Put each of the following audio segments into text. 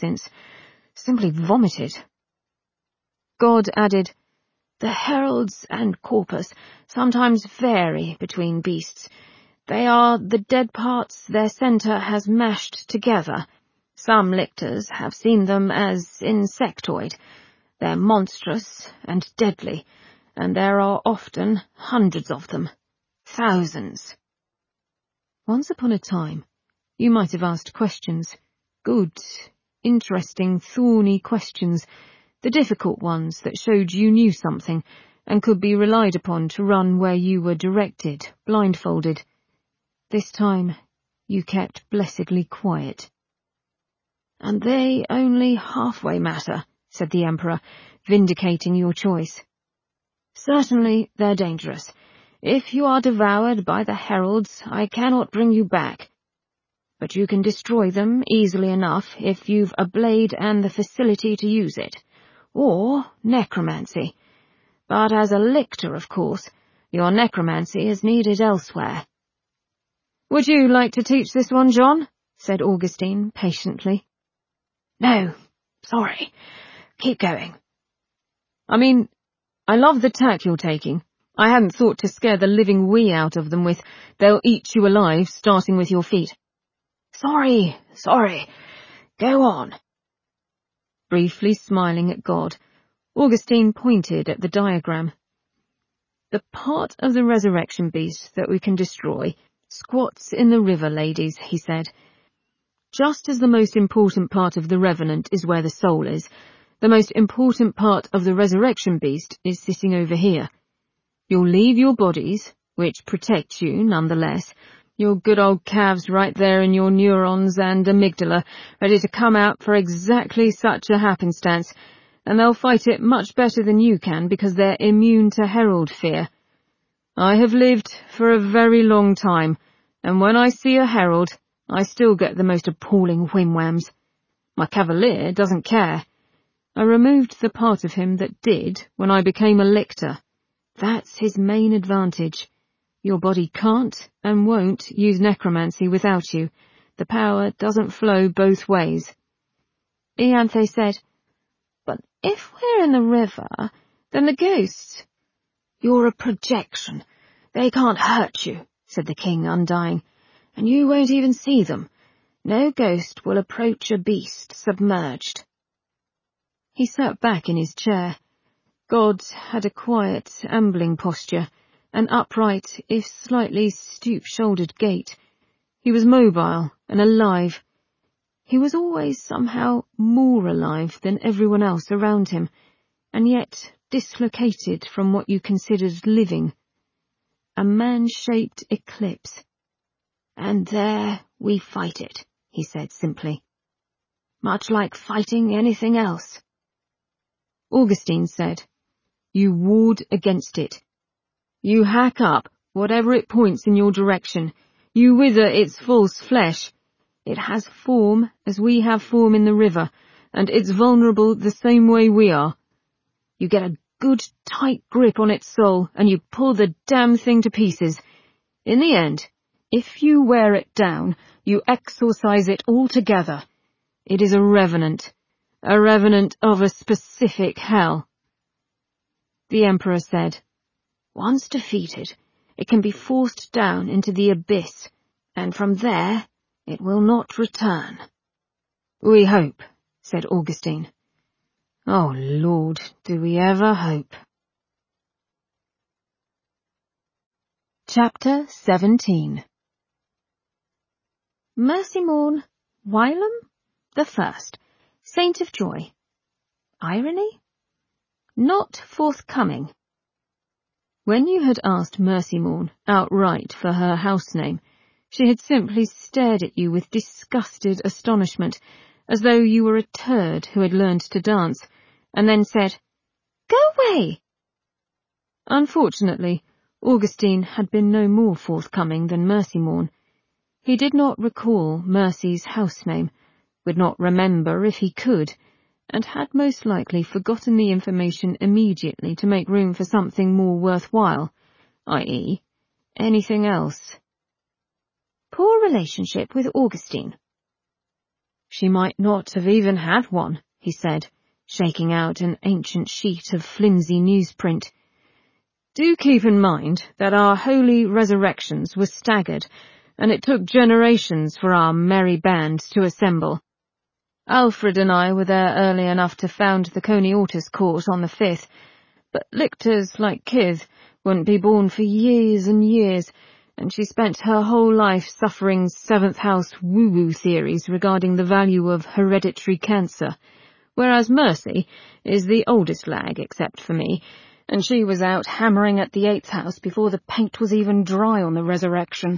since. Simply vomited. God added, "The heralds and corpus sometimes vary between beasts. They are the dead parts their centre has mashed together. Some lictors have seen them as insectoid. They're monstrous and deadly, and there are often hundreds of them. Thousands." Once upon a time, you might have asked questions. Good, interesting, thorny questions. The difficult ones that showed you knew something and could be relied upon to run where you were directed, blindfolded. This time, you kept blessedly quiet. "And they only halfway matter," said the Emperor, vindicating your choice. "Certainly they're dangerous. If you are devoured by the heralds, I cannot bring you back. But you can destroy them easily enough if you've a blade and the facility to use it. Or necromancy. But as a lictor, of course, your necromancy is needed elsewhere." "Would you like to teach this one, John?" said Augustine patiently. "No, sorry. Keep going." I love the tack you're taking. I hadn't thought to scare the living wee out of them with, 'They'll eat you alive,' starting with your feet." Sorry. Go on." Briefly smiling at God, Augustine pointed at the diagram. "The part of the resurrection beast that we can destroy squats in the river, ladies," he said. "Just as the most important part of the revenant is where the soul is, the most important part of the resurrection beast is sitting over here. You'll leave your bodies, which protect you nonetheless, your good old calves right there in your neurons and amygdala, ready to come out for exactly such a happenstance, and they'll fight it much better than you can because they're immune to herald fear. I have lived for a very long time, and when I see a herald, I still get the most appalling whimwhams. My cavalier doesn't care. I removed the part of him that did when I became a lictor. That's his main advantage. Your body can't and won't use necromancy without you. The power doesn't flow both ways." Ianthe said, "But if we're in the river, then the ghosts—" "You're a projection. They can't hurt you," said the king, undying, "and you won't even see them. No ghost will approach a beast submerged." He sat back in his chair. God had a quiet, ambling posture, an upright, if slightly stoop-shouldered gait. He was mobile and alive. He was always somehow more alive than everyone else around him, and yet dislocated from what you considered living. A man-shaped eclipse. "And there we fight it," he said simply. "Much like fighting anything else." Augustine said, "You ward against it. You hack up whatever it points in your direction. You wither its false flesh. It has form as we have form in the river, and it's vulnerable the same way we are. You get a good tight grip on its soul, and you pull the damn thing to pieces. In the end, if you wear it down, you exorcise it altogether. It is a revenant of a specific hell." The Emperor said, "Once defeated, it can be forced down into the abyss, and from there it will not return." "We hope," said Augustine. "Oh, Lord, do we ever hope." Chapter 17. Mercymorn Wylam the First, Saint of Joy. Irony? Not forthcoming. When you had asked Mercymorn outright for her house name, she had simply stared at you with disgusted astonishment, as though you were a turd who had learned to dance, and then said, "Go away!" Unfortunately, Augustine had been no more forthcoming than Mercymorn. He did not recall Mercy's house name, would not remember if he could, and had most likely forgotten the information immediately to make room for something more worthwhile, i.e., anything else. Poor relationship with Augustine. She might not have even had one, he said, shaking out an ancient sheet of flimsy newsprint. Do keep in mind that our holy resurrections were staggered, and it took generations for our merry band to assemble. Alfred and I were there early enough to found the Coney Ortis court on the 5th, but lictors like Kith wouldn't be born for years and years, and she spent her whole life suffering seventh house woo-woo theories regarding the value of hereditary cancer, whereas Mercy is the oldest lag except for me, and she was out hammering at the 8th house before the paint was even dry on the resurrection.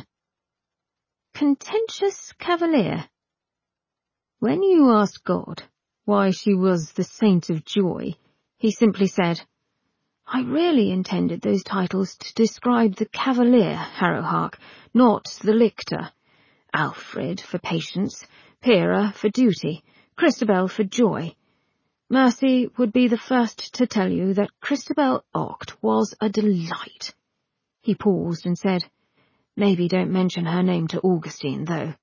Contentious cavalier. When you asked God why she was the saint of joy, he simply said, I really intended those titles to describe the cavalier, Harrowhark, not the lictor. Alfred for patience, Pyrrha for duty, Christabel for joy. Mercy would be the first to tell you that Christabel Oct was a delight. He paused and said, Maybe don't mention her name to Augustine, though.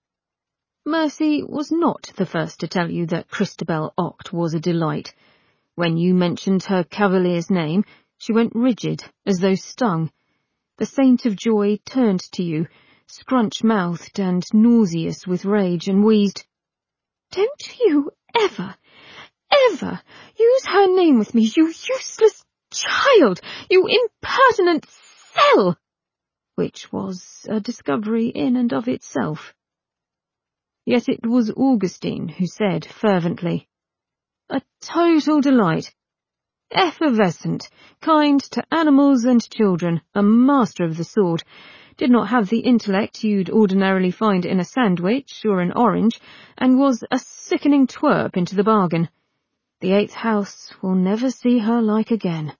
Mercy was not the first to tell you that Christabel Oct was a delight. When you mentioned her cavalier's name, she went rigid, as though stung. The saint of joy turned to you, scrunch-mouthed and nauseous with rage, and wheezed, Don't you ever use her name with me, you useless child, you impertinent cell! Which was a discovery in and of itself. Yet it was Augustine who said fervently, A total delight. Effervescent, kind to animals and children, a master of the sword, did not have the intellect you'd ordinarily find in a sandwich or an orange, and was a sickening twerp into the bargain. The 8th house will never see her like again.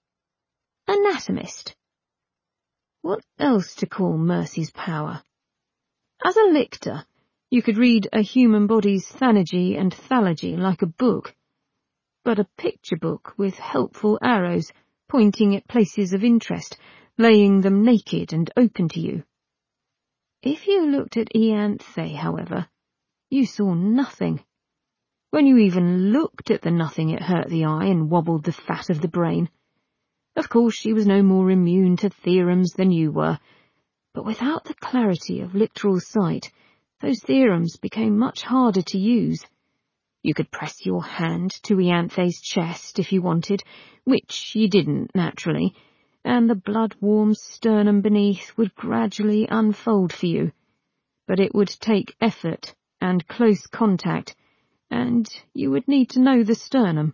Anatomist. What else to call Mercy's power? As a lictor, you could read a human body's thanagey and thalagy like a book, but a picture book with helpful arrows pointing at places of interest, laying them naked and open to you. If you looked at Ianthe, however, you saw nothing. When you even looked at the nothing, it hurt the eye and wobbled the fat of the brain. Of course, she was no more immune to theorems than you were, but without the clarity of literal sight, those theorems became much harder to use. You could press your hand to Ianthe's chest if you wanted, which you didn't, naturally, and the blood-warm sternum beneath would gradually unfold for you. But it would take effort and close contact, and you would need to know the sternum.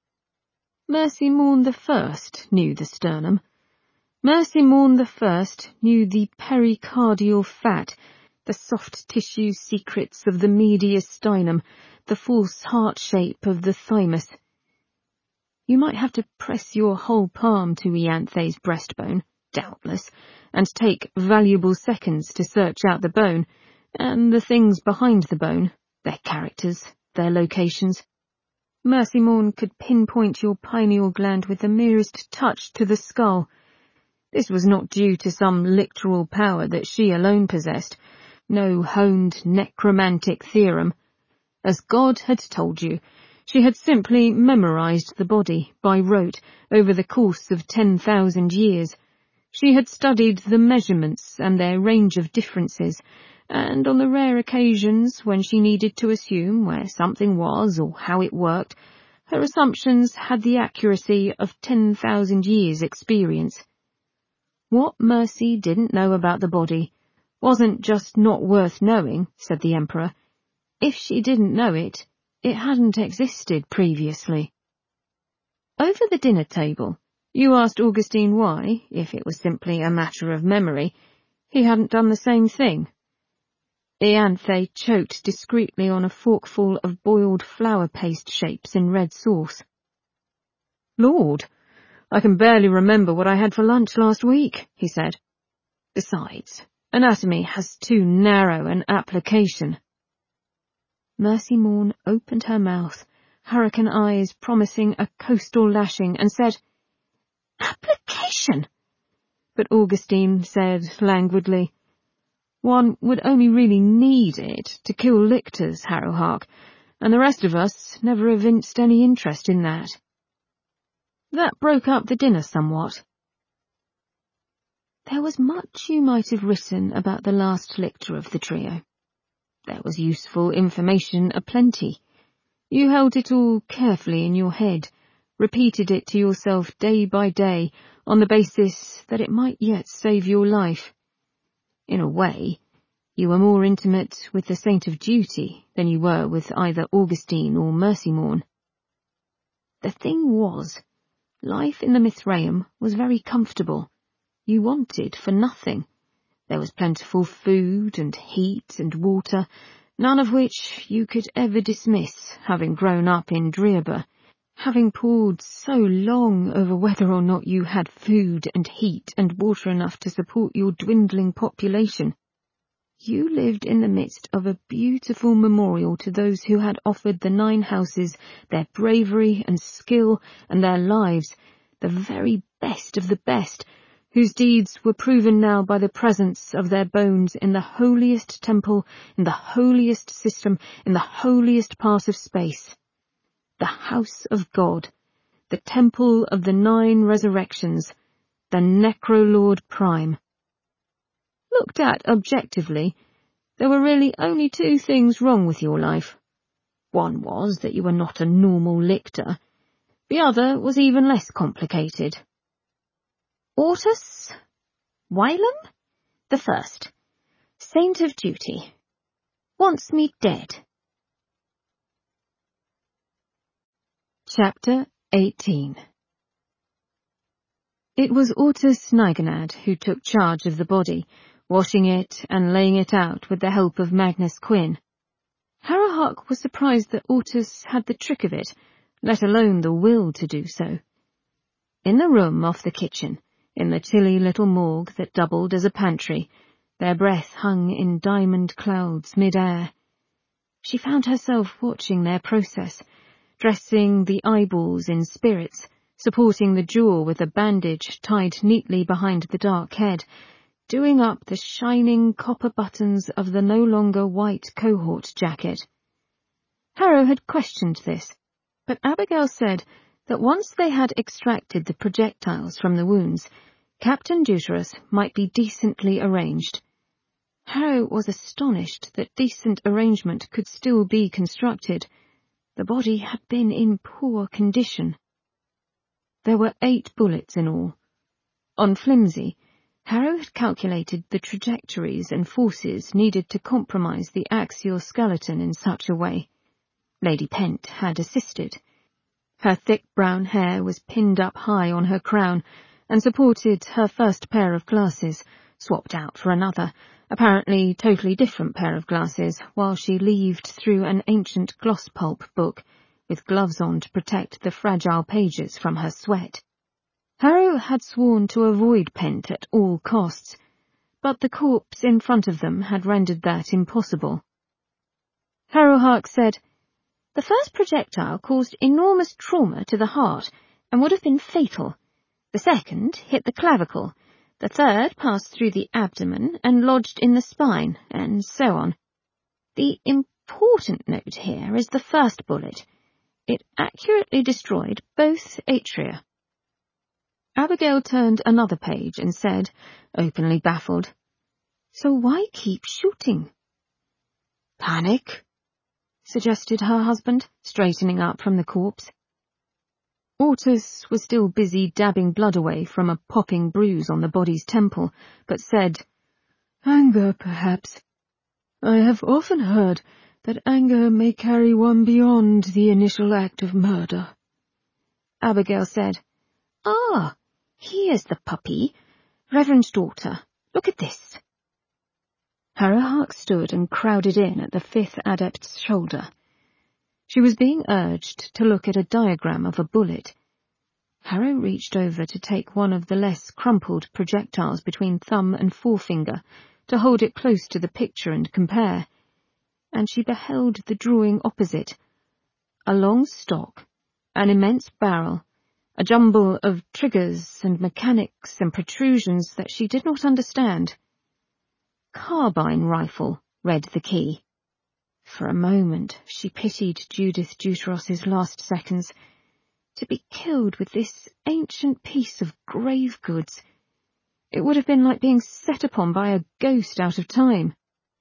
Mercy Morn the First knew the sternum. Mercy Morn the First knew the pericardial fat, the soft tissue secrets of the mediastinum, the false heart shape of the thymus. You might have to press your whole palm to Ianthe's breastbone, doubtless, and take valuable seconds to search out the bone, and the things behind the bone, their characters, their locations. Mercy Morn could pinpoint your pineal gland with the merest touch to the skull. This was not due to some lictoral power that she alone possessed, no honed necromantic theorem. As God had told you, she had simply memorized the body by rote over the course of 10,000 years. She had studied the measurements and their range of differences, and on the rare occasions when she needed to assume where something was or how it worked, her assumptions had the accuracy of 10,000 years' experience. What Mercy didn't know about the body wasn't just not worth knowing, said the Emperor. If she didn't know it, it hadn't existed previously. Over the dinner table, you asked Augustine why, if it was simply a matter of memory, he hadn't done the same thing. Ianthe choked discreetly on a forkful of boiled flour paste shapes in red sauce. Lord, I can barely remember what I had for lunch last week, he said. Besides, anatomy has too narrow an application. Mercy Morn opened her mouth, hurricane eyes promising a coastal lashing, and said, Application! But Augustine said languidly, One would only really need it to kill lictors, Harrowhark, and the rest of us never evinced any interest in that. That broke up the dinner somewhat. There was much you might have written about the last lictor of the trio. There was useful information aplenty. You held it all carefully in your head, repeated it to yourself day by day on the basis that it might yet save your life. In a way, you were more intimate with the Saint of Duty than you were with either Augustine or Mercymorn. The thing was, life in the Mithraeum was very comfortable. You wanted for nothing. There was plentiful food and heat and water, none of which you could ever dismiss, having grown up in Drearba, having pored so long over whether or not you had food and heat and water enough to support your dwindling population. You lived in the midst of a beautiful memorial to those who had offered the 9 houses their bravery and skill and their lives, the very best of the best, whose deeds were proven now by the presence of their bones in the holiest temple, in the holiest system, in the holiest part of space. The house of God, the temple of the 9 resurrections, the Necrolord Prime. Looked at objectively, there were really only 2 things wrong with your life. One was that you were not a normal lictor. The other was even less complicated. Ortus Wylam, the first, Saint of Duty, wants me dead. Chapter 18. It was Ortus Niganad who took charge of the body, washing it and laying it out with the help of Magnus Quinn. Harrowhark was surprised that Ortus had the trick of it, let alone the will to do so. In the room off the kitchen, in the chilly little morgue that doubled as a pantry, their breath hung in diamond clouds mid-air. She found herself watching their process, dressing the eyeballs in spirits, supporting the jaw with a bandage tied neatly behind the dark head, doing up the shining copper buttons of the no longer white cohort jacket. Harrow had questioned this, but Abigail said that once they had extracted the projectiles from the wounds, Captain Deuterus might be decently arranged. Harrow was astonished that decent arrangement could still be constructed. The body had been in poor condition. There were 8 bullets in all. On Flimsy, Harrow had calculated the trajectories and forces needed to compromise the axial skeleton in such a way. Lady Pent had assisted. Her thick brown hair was pinned up high on her crown and supported her first pair of glasses, swapped out for another, apparently totally different pair of glasses, while she leaved through an ancient gloss pulp book, with gloves on to protect the fragile pages from her sweat. Harrow had sworn to avoid Pent at all costs, but the corpse in front of them had rendered that impossible. Harrowhark said, "The first projectile caused enormous trauma to the heart and would have been fatal. The second hit the clavicle. The third passed through the abdomen and lodged in the spine, and so on. The important note here is the first bullet. It accurately destroyed both atria." Abigail turned another page and said, openly baffled, "So why keep shooting?" "Panic?" suggested her husband, straightening up from the corpse. Ortus was still busy dabbing blood away from a popping bruise on the body's temple, but said, "Anger, perhaps. I have often heard that anger may carry one beyond the initial act of murder." Abigail said, "Ah, here's the puppy. Reverend daughter, look at this." Harrowhark stood and crowded in at the 5th adept's shoulder. She was being urged to look at a diagram of a bullet. Harrow reached over to take one of the less crumpled projectiles between thumb and forefinger, to hold it close to the picture and compare, and she beheld the drawing opposite. A long stock, an immense barrel, a jumble of triggers and mechanics and protrusions that she did not understand. Carbine rifle, read the key. For a moment she pitied Judith Deuteros's last seconds. To be killed with this ancient piece of grave goods. It would have been like being set upon by a ghost out of time.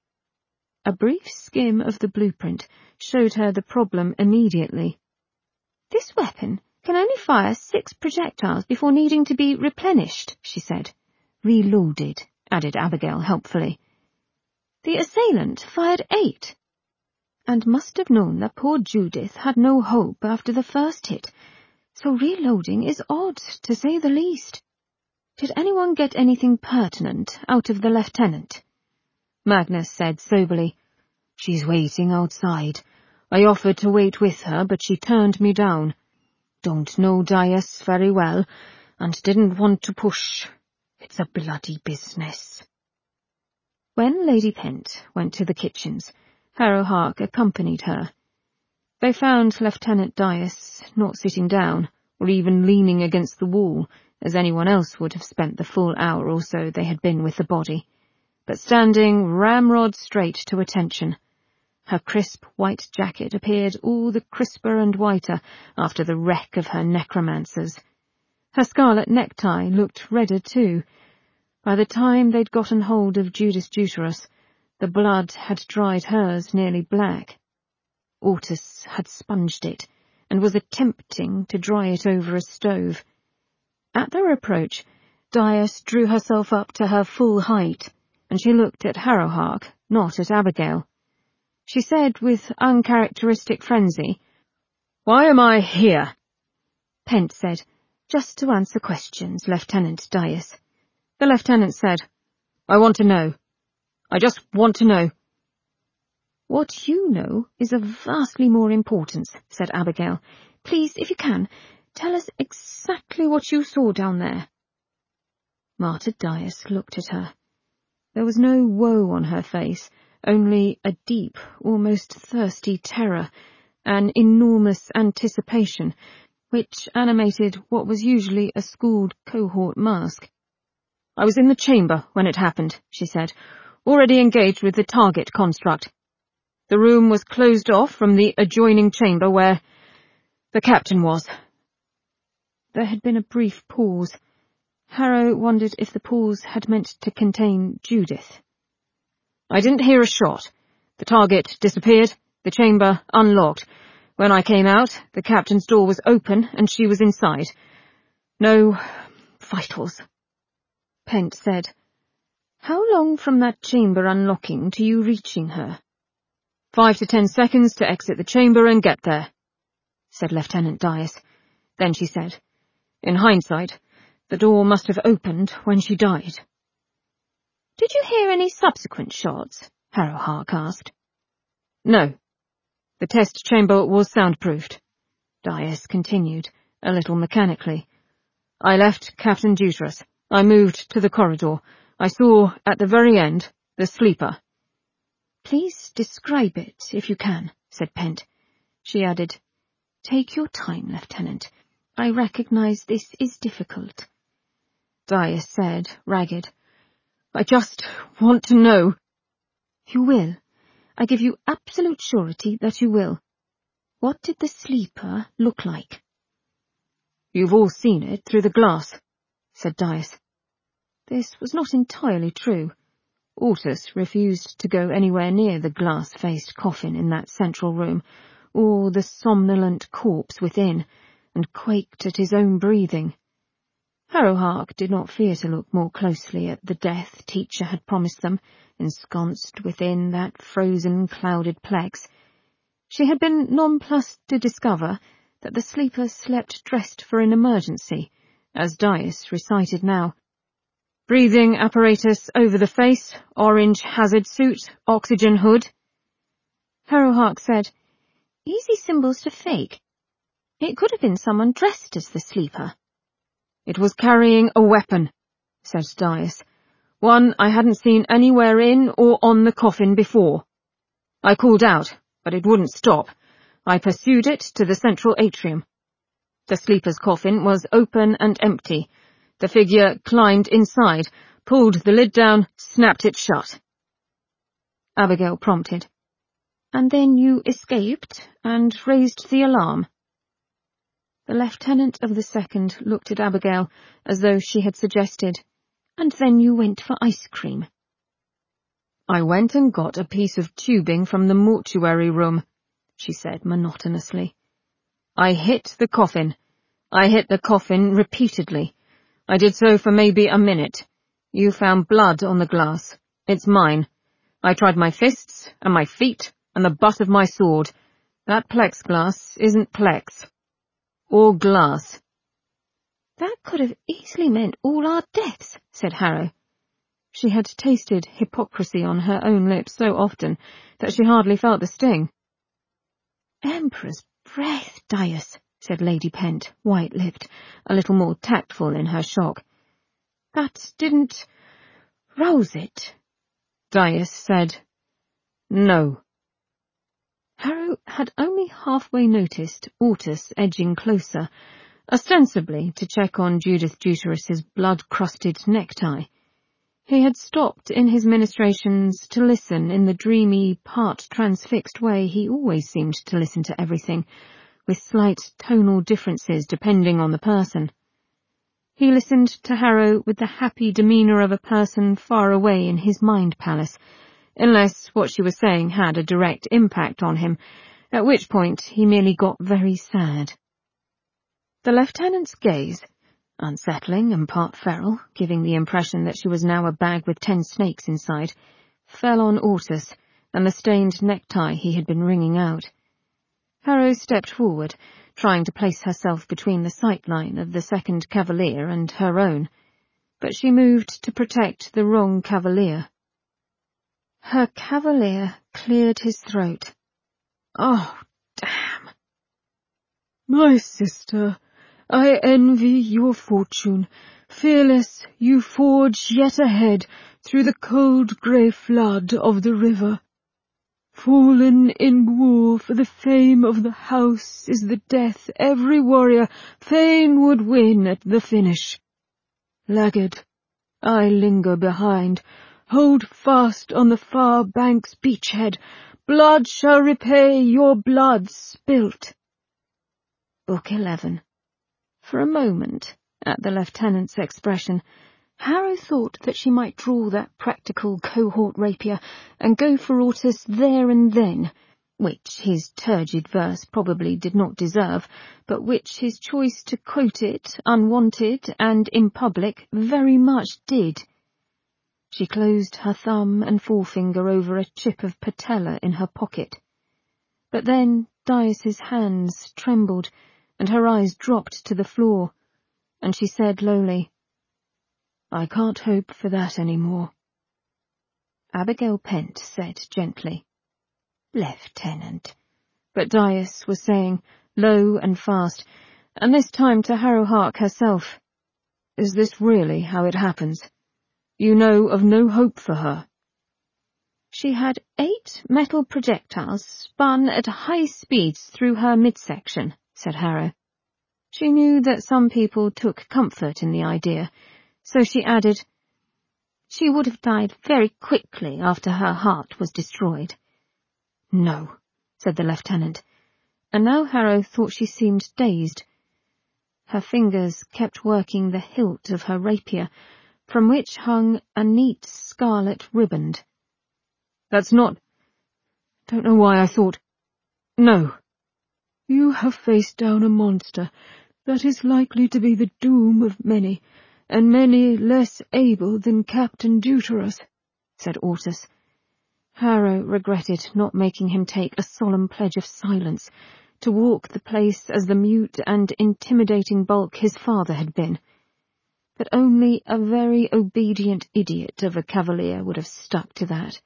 A brief skim of the blueprint showed her the problem immediately. This weapon can only fire 6 projectiles before needing to be replenished, she said. Reloaded, added Abigail helpfully. The assailant fired 8, and must have known that poor Judith had no hope after the first hit, so reloading is odd, to say the least. Did anyone get anything pertinent out of the lieutenant? Magnus said soberly, She's waiting outside. I offered to wait with her, but she turned me down. Don't know Dias very well, and didn't want to push. It's a bloody business. When Lady Pent went to the kitchens, Harrowhark accompanied her. They found Lieutenant Dias not sitting down, or even leaning against the wall, as anyone else would have spent the full hour or so they had been with the body, but standing ramrod straight to attention. Her crisp white jacket appeared all the crisper and whiter after the wreck of her necromancers. Her scarlet necktie looked redder too. By the time they'd gotten hold of Judith Deuteros, the blood had dried hers nearly black. Ortus had sponged it, and was attempting to dry it over a stove. At their approach, Dias drew herself up to her full height, and she looked at Harrowhark, not at Abigail. She said with uncharacteristic frenzy, Why am I here? Pent said, Just to answer questions, Lieutenant Dias. The lieutenant said, I want to know. I just want to know. What you know is of vastly more importance, said Abigail. Please, if you can, tell us exactly what you saw down there. Martyr Dias looked at her. There was no woe on her face, only a deep, almost thirsty terror, an enormous anticipation, which animated what was usually a schooled cohort mask. I was in the chamber when it happened, she said, already engaged with the target construct. The room was closed off from the adjoining chamber where the captain was. There had been a brief pause. Harrow wondered if the pause had meant to contain Judith. I didn't hear a shot. The target disappeared, the chamber unlocked. When I came out, the captain's door was open and she was inside. No vitals. Pent said, How long from that chamber unlocking to you reaching her? 5 to 10 seconds to exit the chamber and get there, said Lieutenant Dias. Then she said, In hindsight, the door must have opened when she died. Did you hear any subsequent shots? Harrowhark asked. No. The test chamber was soundproofed. Dias continued, a little mechanically. I left Captain Deuteros. I moved to the corridor. I saw, at the very end, the sleeper. Please describe it, if you can, said Pent. She added, Take your time, Lieutenant. I recognize this is difficult. Dias said, ragged, I just want to know. You will. I give you absolute surety that you will. What did the sleeper look like? You've all seen it through the glass, said Dias. This was not entirely true. Ortus refused to go anywhere near the glass-faced coffin in that central room, or the somnolent corpse within, and quaked at his own breathing. Harrowhark did not fear to look more closely at the death Teacher had promised them, ensconced within that frozen, clouded plex. She had been nonplussed to discover that the sleeper slept dressed for an emergency, as Dias recited now. Breathing apparatus over the face, orange hazard suit, oxygen hood. Harrowhark said, Easy symbols to fake. It could have been someone dressed as the sleeper. It was carrying a weapon, said Dias. One I hadn't seen anywhere in or on the coffin before. I called out, but it wouldn't stop. I pursued it to the central atrium. The sleeper's coffin was open and empty. The figure climbed inside, pulled the lid down, snapped it shut. Abigail prompted. And then you escaped and raised the alarm. The lieutenant of the 2nd looked at Abigail as though she had suggested, and then you went for ice cream. I went and got a piece of tubing from the mortuary room, she said monotonously. I hit the coffin. I hit the coffin repeatedly. I did so for maybe a minute. You found blood on the glass. It's mine. I tried my fists and my feet and the butt of my sword. That plexiglass isn't plex. Or glass. That could have easily meant all our deaths, said Harrow. She had tasted hypocrisy on her own lips so often that she hardly felt the sting. Emperor's breath, Dias, said Lady Pent, white-lipped, a little more tactful in her shock. That didn't rouse it. Dias said, No. Harrow had only halfway noticed Ortus edging closer, ostensibly to check on Judith Juterus's blood-crusted necktie. He had stopped in his ministrations to listen in the dreamy, part-transfixed way he always seemed to listen to everything, with slight tonal differences depending on the person. He listened to Harrow with the happy demeanour of a person far away in his mind palace, unless what she was saying had a direct impact on him, at which point he merely got very sad. The lieutenant's gaze, unsettling and part feral, giving the impression that she was now a bag with 10 snakes inside, fell on Ortus and the stained necktie he had been wringing out. Harrow stepped forward, trying to place herself between the sightline of the 2nd Cavalier and her own, but she moved to protect the wrong Cavalier. Her Cavalier cleared his throat. Oh, damn. My sister, I envy your fortune. Fearless, you forge yet ahead through the cold grey flood of the river. Fallen in war for the fame of the house is the death every warrior fain would win at the finish. Laggard, I linger behind. Hold fast on the far bank's beachhead. Blood shall repay your blood spilt. Book 11. For a moment, at the lieutenant's expression, Harrow thought that she might draw that practical cohort rapier and go for Ortus there and then, which his turgid verse probably did not deserve, but which his choice to quote it, unwanted and in public, very much did. She closed her thumb and forefinger over a chip of patella in her pocket. But then Dias's hands trembled, and her eyes dropped to the floor, and she said lowly, I can't hope for that any more. Abigail Pent said gently, Lieutenant. But Dias was saying, low and fast, and this time to Harrow Hark herself, Is this really how it happens? You know of no hope for her. She had 8 metal projectiles spun at high speeds through her midsection, said Harrow. She knew that some people took comfort in the idea, so she added, She would have died very quickly after her heart was destroyed. No, said the lieutenant, and now Harrow thought she seemed dazed. Her fingers kept working the hilt of her rapier, from which hung a neat scarlet riband. That's not... Don't know why I thought... No. You have faced down a monster that is likely to be the doom of many, and many less able than Captain Deuterus, said Ortus. Harrow regretted not making him take a solemn pledge of silence, to walk the place as the mute and intimidating bulk his father had been. But only a very obedient idiot of a Cavalier would have stuck to that.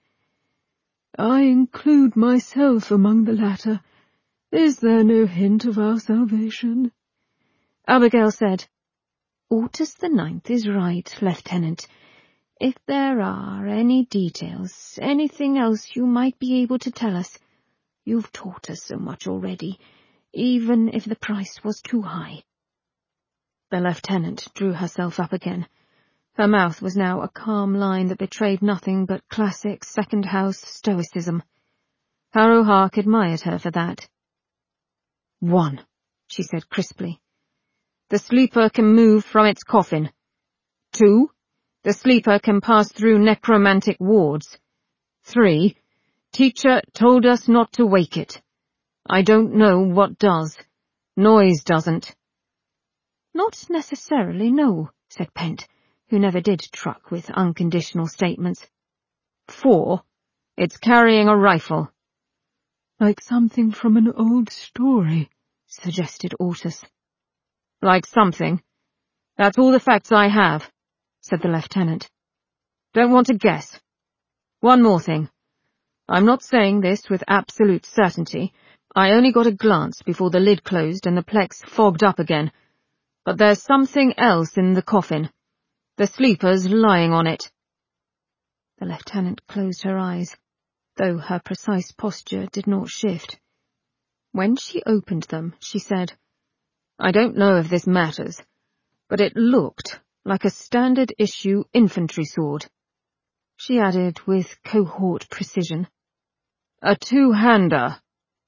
I include myself among the latter. Is there no hint of our salvation? Abigail said, Ortus the 9th is right, Lieutenant. If there are any details, anything else you might be able to tell us, you've taught us so much already, even if the price was too high. The lieutenant drew herself up again. Her mouth was now a calm line that betrayed nothing but classic second-house stoicism. Harrow Hark admired her for that. 1, she said crisply. The sleeper can move from its coffin. 2, the sleeper can pass through necromantic wards. 3, teacher told us not to wake it. I don't know what does. Noise doesn't. Not necessarily, no, said Pent, who never did truck with unconditional statements. 4, it's carrying a rifle. Like something from an old story, suggested Ortus. Like something. That's all the facts I have, said the lieutenant. Don't want to guess. One more thing. I'm not saying this with absolute certainty. I only got a glance before the lid closed and the plex fogged up again. But there's something else in the coffin. The sleeper's lying on it. The lieutenant closed her eyes, though her precise posture did not shift. When she opened them, she said, I don't know if this matters, but it looked like a standard-issue infantry sword. She added with cohort precision, a two-hander.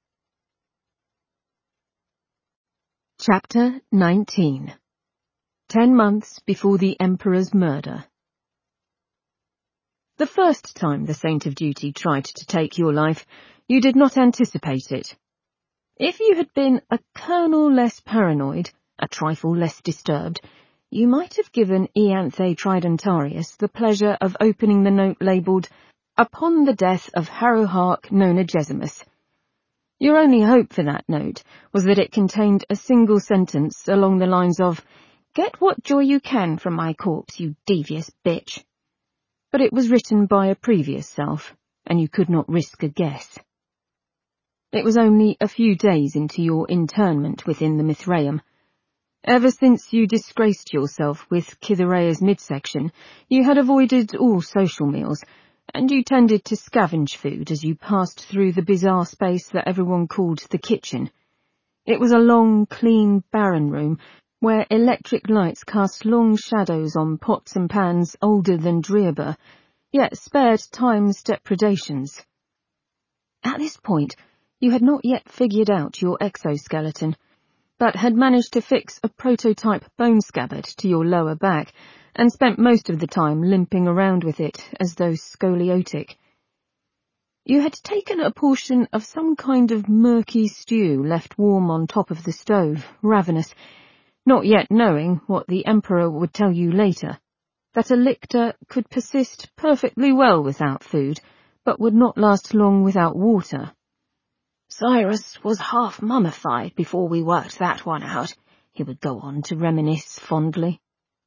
Chapter 19 10 months before the Emperor's murder. The first time the Saint of Duty tried to take your life, you did not anticipate it. If you had been a kernel less paranoid, a trifle less disturbed, you might have given Ianthe Tridentarius the pleasure of opening the note labelled, Upon the death of Harrow Hark Nonagesimus. Your only hope for that note was that it contained a single sentence along the lines of, Get what joy you can from my corpse, you devious bitch. But it was written by a previous self, and you could not risk a guess. It was only a few days into your internment within the Mithraeum. Ever since you disgraced yourself with Cytherea's midsection, you had avoided all social meals, and you tended to scavenge food as you passed through the bizarre space that everyone called the kitchen. It was a long, clean, barren room, where electric lights cast long shadows on pots and pans older than Drearba, yet spared Time's depredations. At this point, you had not yet figured out your exoskeleton, but had managed to fix a prototype bone scabbard to your lower back, and spent most of the time limping around with it as though scoliotic. You had taken a portion of some kind of murky stew left warm on top of the stove, ravenous, not yet knowing what the Emperor would tell you later, that a lictor could persist perfectly well without food, but would not last long without water. Cyrus was half mummified before we worked that one out, he would go on to reminisce fondly.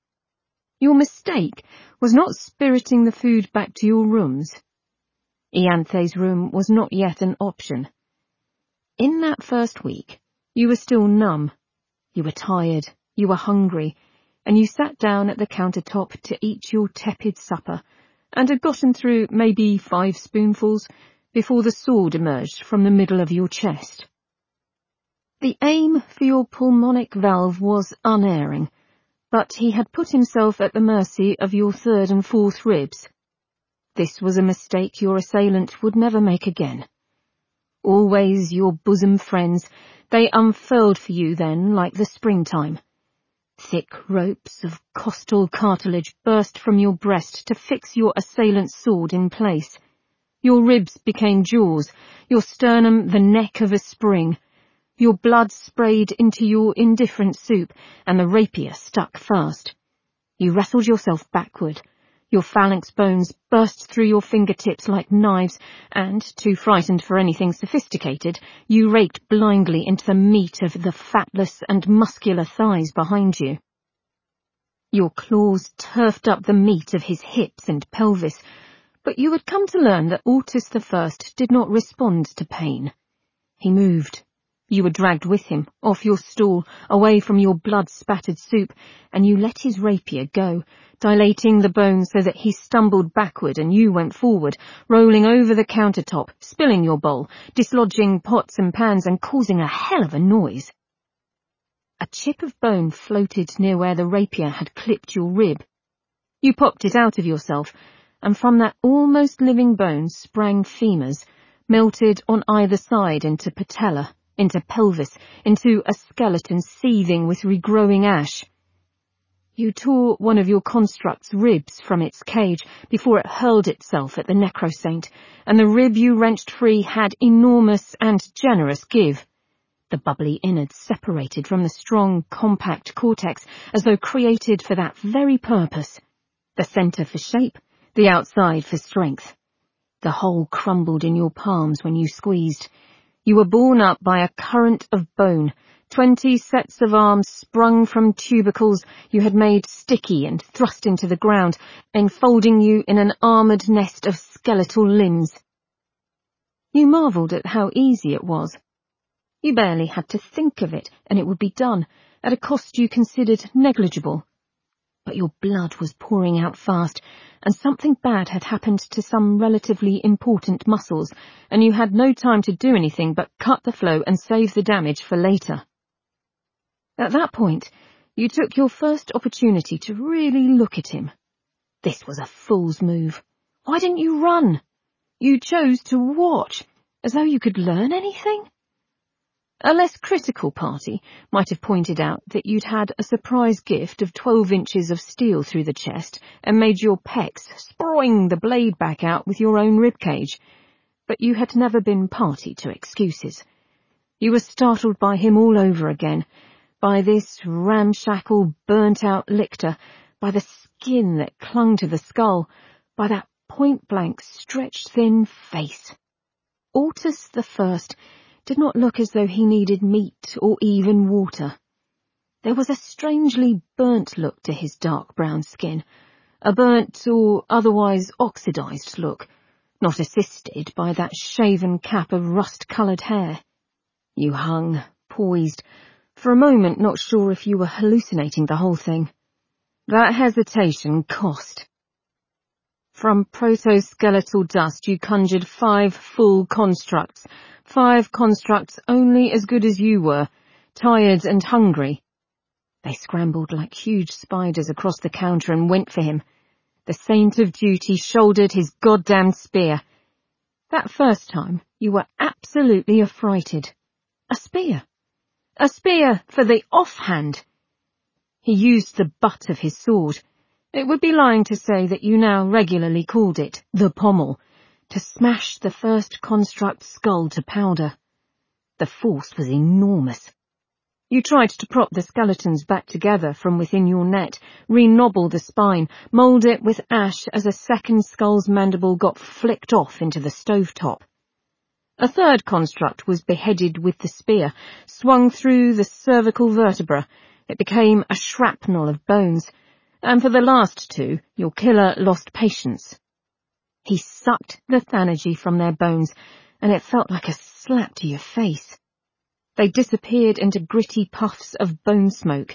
Your mistake was not spiriting the food back to your rooms. Ianthe's room was not yet an option. In that first week, you were still numb. You were tired, you were hungry, and you sat down at the countertop to eat your tepid supper, and had gotten through maybe 5 spoonfuls before the sword emerged from the middle of your chest. The aim for your pulmonic valve was unerring, but he had put himself at the mercy of your 3rd and 4th ribs. This was a mistake your assailant would never make again. Always your bosom friends, they unfurled for you then like the springtime. Thick ropes of costal cartilage burst from your breast to fix your assailant's sword in place. Your ribs became jaws, your sternum the neck of a spring. Your blood sprayed into your indifferent soup, and the rapier stuck fast. You wrestled yourself backward. Your phalanx bones burst through your fingertips like knives, and, too frightened for anything sophisticated, you raked blindly into the meat of the fatless and muscular thighs behind you. Your claws turfed up the meat of his hips and pelvis, but you had come to learn that Ortus I did not respond to pain. He moved. You were dragged with him, off your stool, away from your blood-spattered soup, and you let his rapier go, dilating the bone so that he stumbled backward and you went forward, rolling over the countertop, spilling your bowl, dislodging pots and pans and causing a hell of a noise. A chip of bone floated near where the rapier had clipped your rib. You popped it out of yourself, and from that almost living bone sprang femurs, melted on either side into patella, into pelvis, into a skeleton seething with regrowing ash. You tore one of your construct's ribs from its cage before it hurled itself at the necrosaint, and the rib you wrenched free had enormous and generous give. The bubbly innards separated from the strong, compact cortex as though created for that very purpose. The centre for shape, the outside for strength. The whole crumbled in your palms when you squeezed. You were borne up by a current of bone, 20 sets of arms sprung from tubercles you had made sticky and thrust into the ground, enfolding you in an armoured nest of skeletal limbs. You marvelled at how easy it was. You barely had to think of it, and it would be done, at a cost you considered negligible. But your blood was pouring out fast, and something bad had happened to some relatively important muscles, and you had no time to do anything but cut the flow and save the damage for later. At that point, you took your first opportunity to really look at him. This was a fool's move. Why didn't you run? You chose to watch, as though you could learn anything? A less critical party might have pointed out that you'd had a surprise gift of 12 inches of steel through the chest and made your pecs sprawling the blade back out with your own ribcage, but you had never been party to excuses. You were startled by him all over again, by this ramshackle, burnt-out lictor, by the skin that clung to the skull, by that point-blank, stretched-thin face. Ortus the First did not look as though he needed meat or even water. There was a strangely burnt look to his dark brown skin, a burnt or otherwise oxidized look, not assisted by that shaven cap of rust-coloured hair. You hung, poised, for a moment not sure if you were hallucinating the whole thing. That hesitation cost. From proto-skeletal dust you conjured 5 full constructs, 5 constructs only as good as you were, tired and hungry. They scrambled like huge spiders across the counter and went for him. The saint of duty shouldered his goddamned spear. That first time you were absolutely affrighted. A spear. A spear for the offhand. He used the butt of his sword. It would be lying to say that you now regularly called it the pommel, to smash the first construct's skull to powder. The force was enormous. You tried to prop the skeletons back together from within your net, re-nobble the spine, mould it with ash as a second skull's mandible got flicked off into the stovetop. A third construct was beheaded with the spear, swung through the cervical vertebra. It became a shrapnel of bones, and for the last 2, your killer lost patience. He sucked the thanergy from their bones, and it felt like a slap to your face. They disappeared into gritty puffs of bone smoke.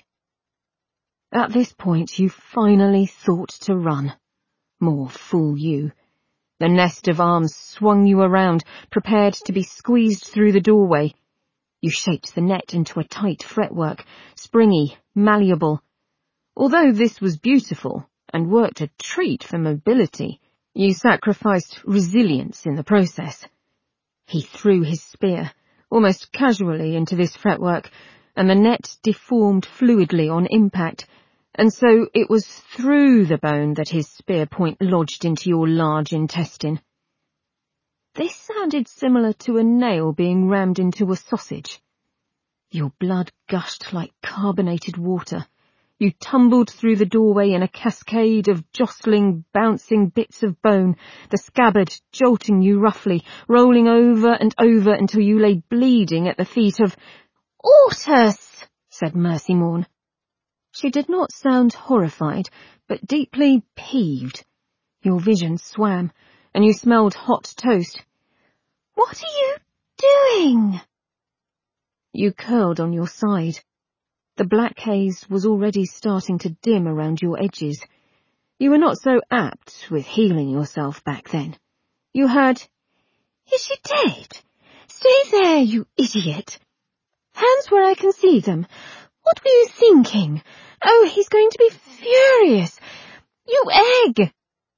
At this point you finally thought to run. More fool you. The nest of arms swung you around, prepared to be squeezed through the doorway. You shaped the net into a tight fretwork, springy, malleable. Although this was beautiful and worked a treat for mobility, you sacrificed resilience in the process. He threw his spear, almost casually, into this fretwork, and the net deformed fluidly on impact, and so it was through the bone that his spear point lodged into your large intestine. This sounded similar to a nail being rammed into a sausage. Your blood gushed like carbonated water. You tumbled through the doorway in a cascade of jostling, bouncing bits of bone, the scabbard jolting you roughly, rolling over and over until you lay bleeding at the feet of— "Ortus!" said Mercy Morn. She did not sound horrified, but deeply peeved. Your vision swam, and you smelled hot toast. "What are you doing?" You curled on your side. The black haze was already starting to dim around your edges. You were not so apt with healing yourself back then. You heard, "Is she dead? Stay there, you idiot. Hands where I can see them. What were you thinking? Oh, he's going to be furious. You egg!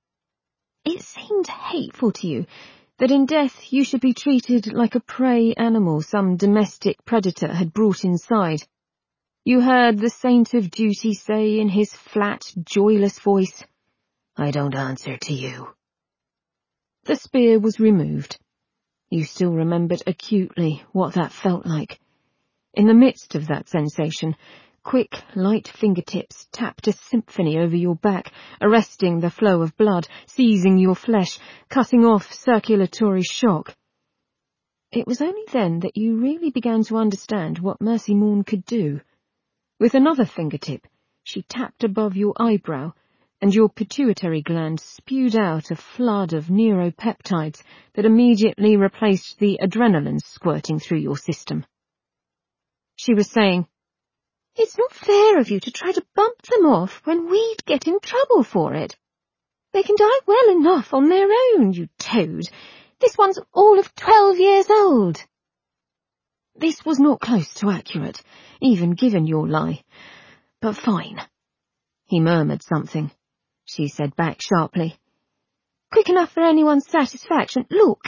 It seemed hateful to you that in death you should be treated like a prey animal some domestic predator had brought inside. You heard the saint of duty say in his flat, joyless voice, "I don't answer to you." The spear was removed. You still remembered acutely what that felt like. In the midst of that sensation, quick, light fingertips tapped a symphony over your back, arresting the flow of blood, seizing your flesh, cutting off circulatory shock. It was only then that you really began to understand what Mercy Morn could do. With another fingertip, she tapped above your eyebrow, and your pituitary gland spewed out a flood of neuropeptides that immediately replaced the adrenaline squirting through your system. She was saying, "It's not fair of you to try to bump them off when we'd get in trouble for it. They can die well enough on their own, you toad. This one's all of 12 years old." This was not close to accurate, even given your lie. But fine. He murmured something. She said back sharply, "Quick enough for anyone's satisfaction. Look,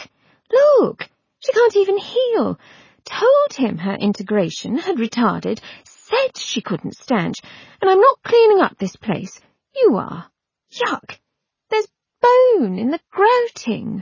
she can't even heal. Told him her integration had retarded, said she couldn't stanch, and I'm not cleaning up this place. You are. Yuck! There's bone in the grouting."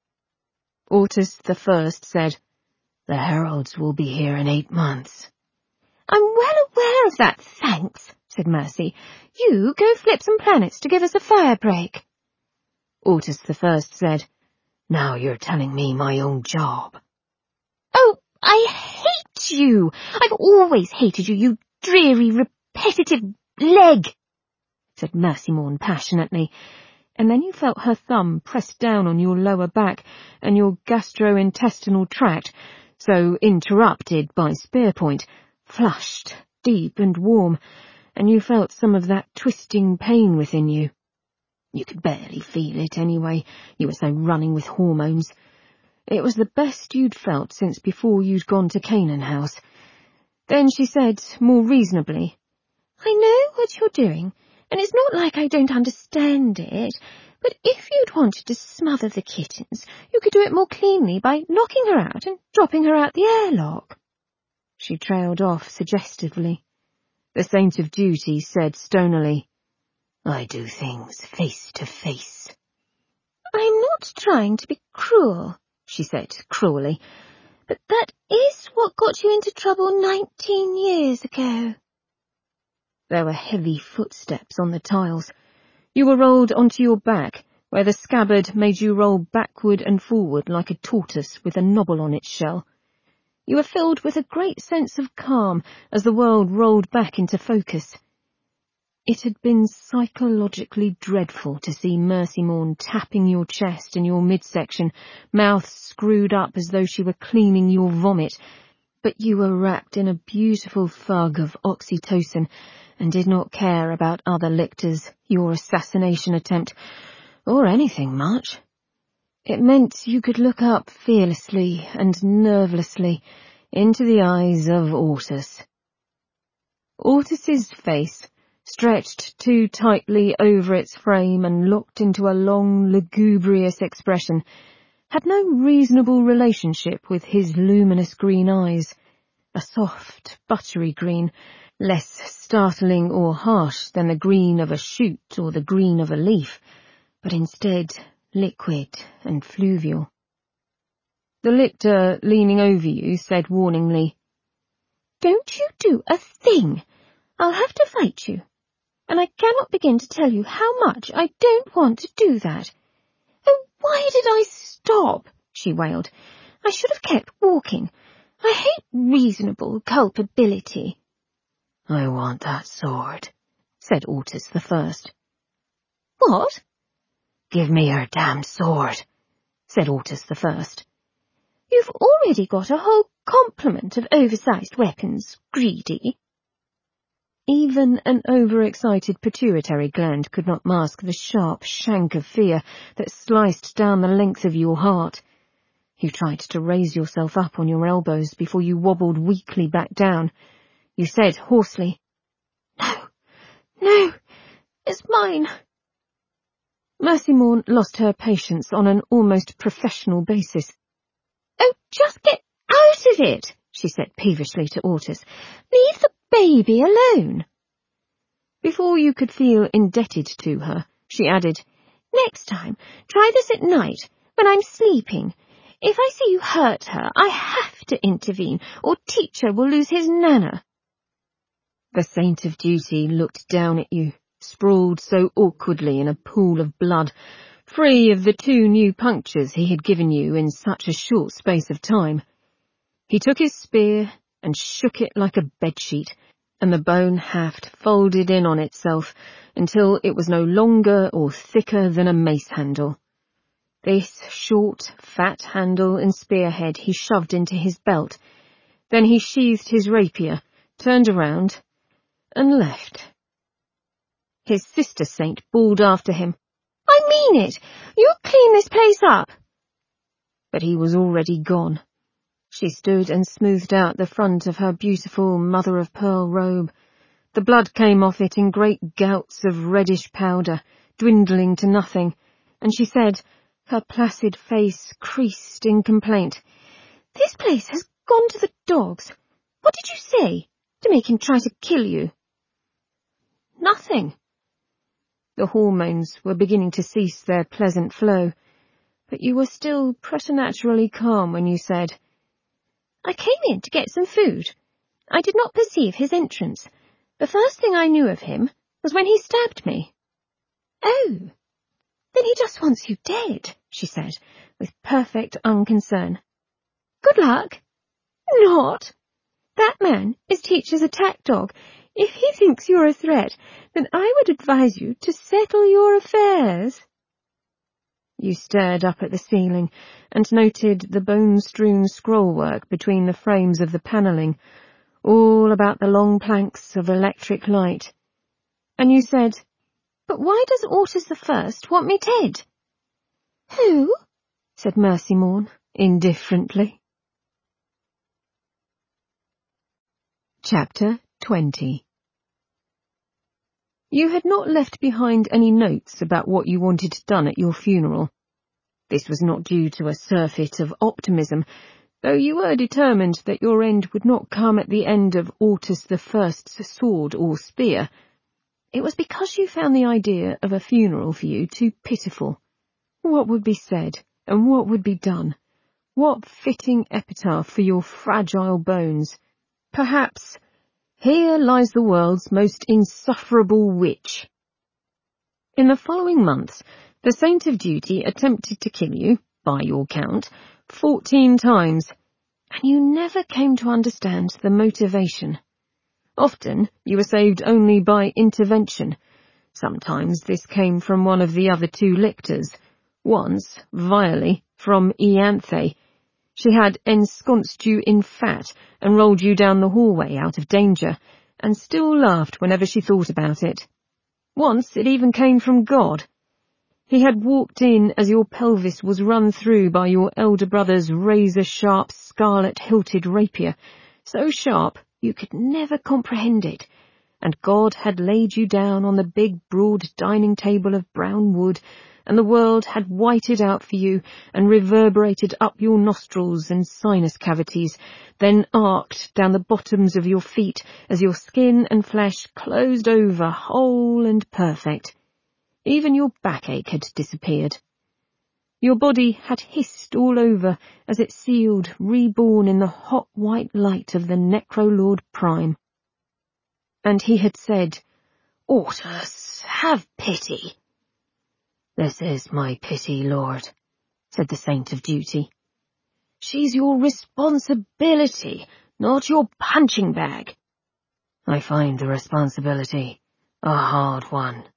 Ortus the First said, "The heralds will be here in 8 months. "I'm well aware of that, thanks," said Mercy. "You go flip some planets to give us a fire break." Ortus the First said, "Now you're telling me my own job." "Oh, I hate you! I've always hated you, you dreary, repetitive leg," said Mercy Morn passionately, and then you felt her thumb pressed down on your lower back and your gastrointestinal tract, so interrupted by spear point, flushed, deep and warm, and you felt some of that twisting pain within you. You could barely feel it anyway, you were so running with hormones. It was the best you'd felt since before you'd gone to Canaan House. Then she said, more reasonably, "I know what you're doing, and it's not like I don't understand it, but if you'd wanted to smother the kittens, you could do it more cleanly by knocking her out and dropping her out the airlock." She trailed off suggestively. The saint of duty said stonily, "I do things face to face." "I'm not trying to be cruel," she said cruelly, "but that is what got you into trouble 19 years ago." There were heavy footsteps on the tiles. You were rolled onto your back, where the scabbard made you roll backward and forward like a tortoise with a knobble on its shell. You were filled with a great sense of calm as the world rolled back into focus. It had been psychologically dreadful to see Mercy Morn tapping your chest and your midsection, mouth screwed up as though she were cleaning your vomit, but you were wrapped in a beautiful fug of oxytocin and did not care about other lictors, your assassination attempt, or anything much. It meant you could look up fearlessly and nervelessly into the eyes of Ortus. Ortus's face, stretched too tightly over its frame and locked into a long, lugubrious expression, had no reasonable relationship with his luminous green eyes, a soft, buttery green, less startling or harsh than the green of a shoot or the green of a leaf, but instead liquid and fluvial. The lictor, leaning over you, said warningly, "Don't you do a thing. I'll have to fight you. And I cannot begin to tell you how much I don't want to do that. Oh, why did I stop?" she wailed. "I should have kept walking. I hate reasonable culpability." "I want that sword," said Ortus the First. "What?" "Give me your damned sword," said Ortus the First. "You've already got a whole complement of oversized weapons, greedy." Even an overexcited pituitary gland could not mask the sharp shank of fear that sliced down the length of your heart. You tried to raise yourself up on your elbows before you wobbled weakly back down. You said hoarsely, "No, it's mine. Mercy Morn lost her patience on an almost professional basis. "Oh, just get out of it," she said peevishly to Ortis. "Leave the baby alone." Before you could feel indebted to her, she added, "Next time, try this at night, when I'm sleeping. If I see you hurt her, I have to intervene, or Teacher will lose his nana." The Saint of Duty looked down at you, sprawled so awkwardly in a pool of blood, free of the 2 new punctures he had given you in such a short space of time. He took his spear and shook it like a bedsheet, and the bone haft folded in on itself until it was no longer or thicker than a mace handle. This short, fat handle and spearhead he shoved into his belt. Then he sheathed his rapier, turned around, and left. His sister saint bawled after him, "I mean it! You clean this place up!" But he was already gone. She stood and smoothed out the front of her beautiful mother-of-pearl robe. The blood came off it in great gouts of reddish powder, dwindling to nothing, and she said, her placid face creased in complaint, "This place has gone to the dogs. What did you say, to make him try to kill you?" "Nothing." The hormones were beginning to cease their pleasant flow, but you were still preternaturally calm when you said, "I came in to get some food. I did not perceive his entrance. The first thing I knew of him was when he stabbed me." "Oh, then he just wants you dead," she said, with perfect unconcern. "Good luck." "Not. That man is Teacher's attack dog. If he thinks you're a threat, then I would advise you to settle your affairs." You stared up at the ceiling and noted the bone-strewn scrollwork between the frames of the panelling, all about the long planks of electric light. And you said, "But why does Ortis the First want me dead?" "Who?" said Mercy Morn, indifferently. Chapter 20. You had not left behind any notes about what you wanted done at your funeral. This was not due to a surfeit of optimism, though you were determined that your end would not come at the end of Ortis the First's sword or spear. It was because you found the idea of a funeral for you too pitiful. What would be said, and what would be done? What fitting epitaph for your fragile bones? Perhaps, "Here lies the world's most insufferable witch." In the following months, the Saint of Duty attempted to kill you, by your count, 14 times, and you never came to understand the motivation. Often you were saved only by intervention. Sometimes this came from one of the other 2 lictors, once, vilely, from Ianthe. She had ensconced you in fat and rolled you down the hallway out of danger, and still laughed whenever she thought about it. Once it even came from God. He had walked in as your pelvis was run through by your elder brother's razor-sharp, scarlet-hilted rapier, so sharp you could never comprehend it, and God had laid you down on the big, broad dining table of brown wood, and the world had whited out for you and reverberated up your nostrils and sinus cavities, then arced down the bottoms of your feet as your skin and flesh closed over whole and perfect. Even your backache had disappeared. Your body had hissed all over as it sealed, reborn in the hot white light of the Necrolord Prime. And he had said, "Ortis, have pity." "This is my pity, Lord," said the Saint of Duty. "She's your responsibility, not your punching bag." "I find the responsibility a hard one."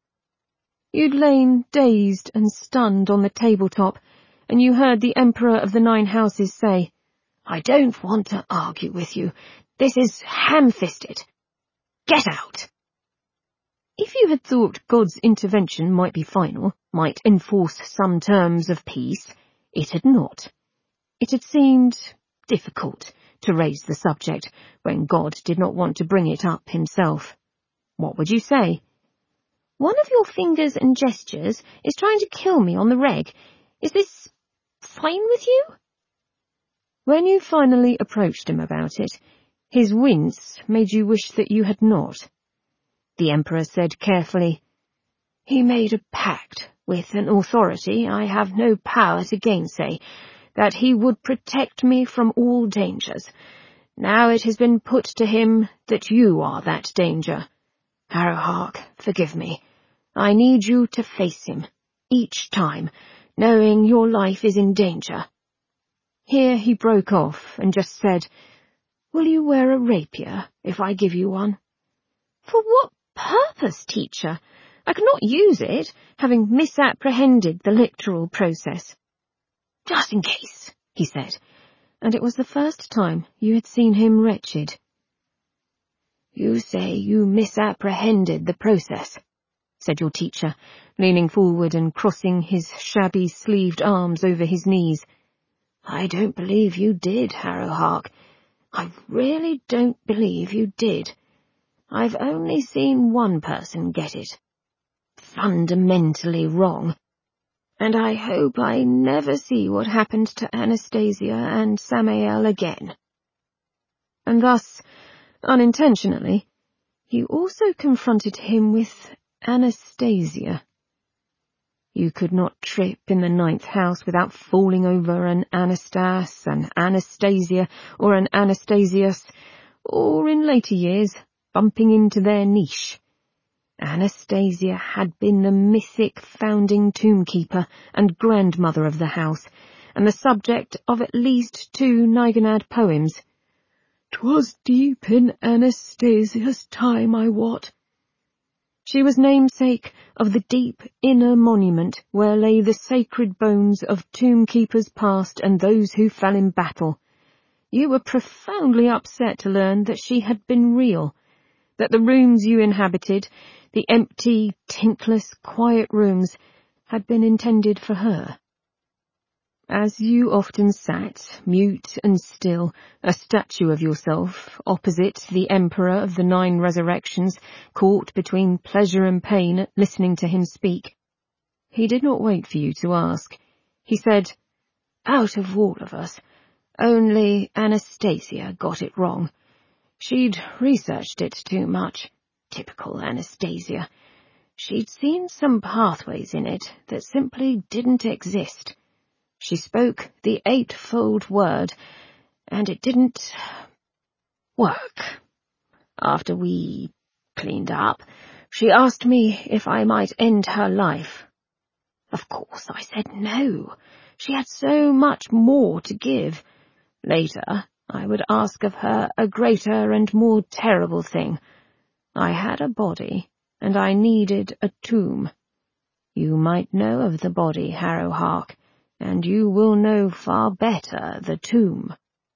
You'd lain dazed and stunned on the tabletop, and you heard the Emperor of the 9 Houses say, "I don't want to argue with you. This is ham-fisted. Get out." If you had thought God's intervention might be final, might enforce some terms of peace, it had not. It had seemed difficult to raise the subject when God did not want to bring it up himself. What would you say? One of your fingers and gestures is trying to kill me on the reg. Is this fine with you? When you finally approached him about it, his wince made you wish that you had not. The Emperor said carefully, "He made a pact with an authority I have no power to gainsay, that he would protect me from all dangers. Now it has been put to him that you are that danger. Harrowhark, forgive me. I need you to face him, each time, knowing your life is in danger." Here he broke off and just said, "Will you wear a rapier if I give you one?" "For what purpose, teacher? I cannot use it, having misapprehended the lictoral process." "Just in case," he said, and it was the first time you had seen him wretched. "You say you misapprehended the process," said your teacher, leaning forward and crossing his shabby sleeved arms over his knees. "I don't believe you did, Harrowhark. I really don't believe you did. I've only seen one person get it. Fundamentally wrong. And I hope I never see what happened to Anastasia and Samael again." And thus, unintentionally, you also confronted him with Anastasia. You could not trip in the 9th house without falling over an Anastas, an Anastasia, or an Anastasius, or in later years, bumping into their niche. Anastasia had been the mythic founding tombkeeper and grandmother of the house, and the subject of at least 2 Nigonad poems. "'Twas deep in Anastasia's time, I wot." She was namesake of the deep inner monument where lay the sacred bones of tombkeepers past and those who fell in battle. You were profoundly upset to learn that she had been real, that the rooms you inhabited, the empty, tintless, quiet rooms, had been intended for her. As you often sat, mute and still, a statue of yourself, opposite the Emperor of the 9 Resurrections, caught between pleasure and pain at listening to him speak, he did not wait for you to ask. He said, "Out of all of us, only Anastasia got it wrong. She'd researched it too much. Typical Anastasia. She'd seen some pathways in it that simply didn't exist. She spoke the 8-fold word, and it didn't work. After we cleaned up, she asked me if I might end her life. Of course, I said no. She had so much more to give. Later, I would ask of her a greater and more terrible thing. I had a body, and I needed a tomb. You might know of the body, Harrowhark, and you will know far better the tomb."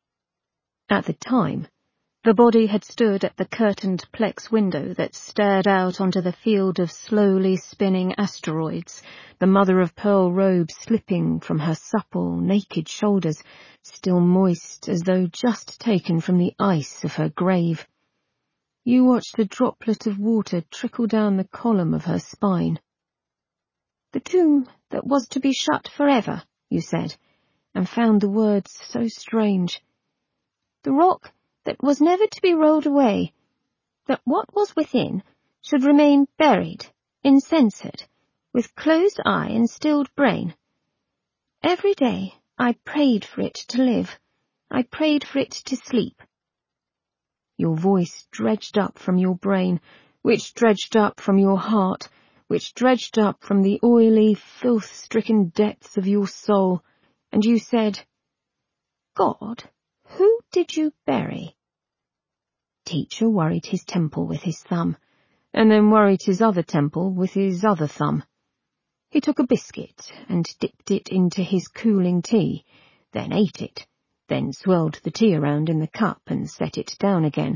At the time, the body had stood at the curtained plex window that stared out onto the field of slowly spinning asteroids, the mother-of-pearl robe slipping from her supple, naked shoulders, still moist as though just taken from the ice of her grave. You watched a droplet of water trickle down the column of her spine. "The tomb that was to be shut forever," you said, and found the words so strange. "The rock that was never to be rolled away, that what was within should remain buried, insensate, with closed eye and stilled brain. Every day I prayed for it to live. I prayed for it to sleep." Your voice dredged up from your brain, which dredged up from your heart, which dredged up from the oily, filth-stricken depths of your soul, and you said, "God, who did you bury?" Teacher worried his temple with his thumb, and then worried his other temple with his other thumb. He took a biscuit and dipped it into his cooling tea, then ate it, then swirled the tea around in the cup and set it down again.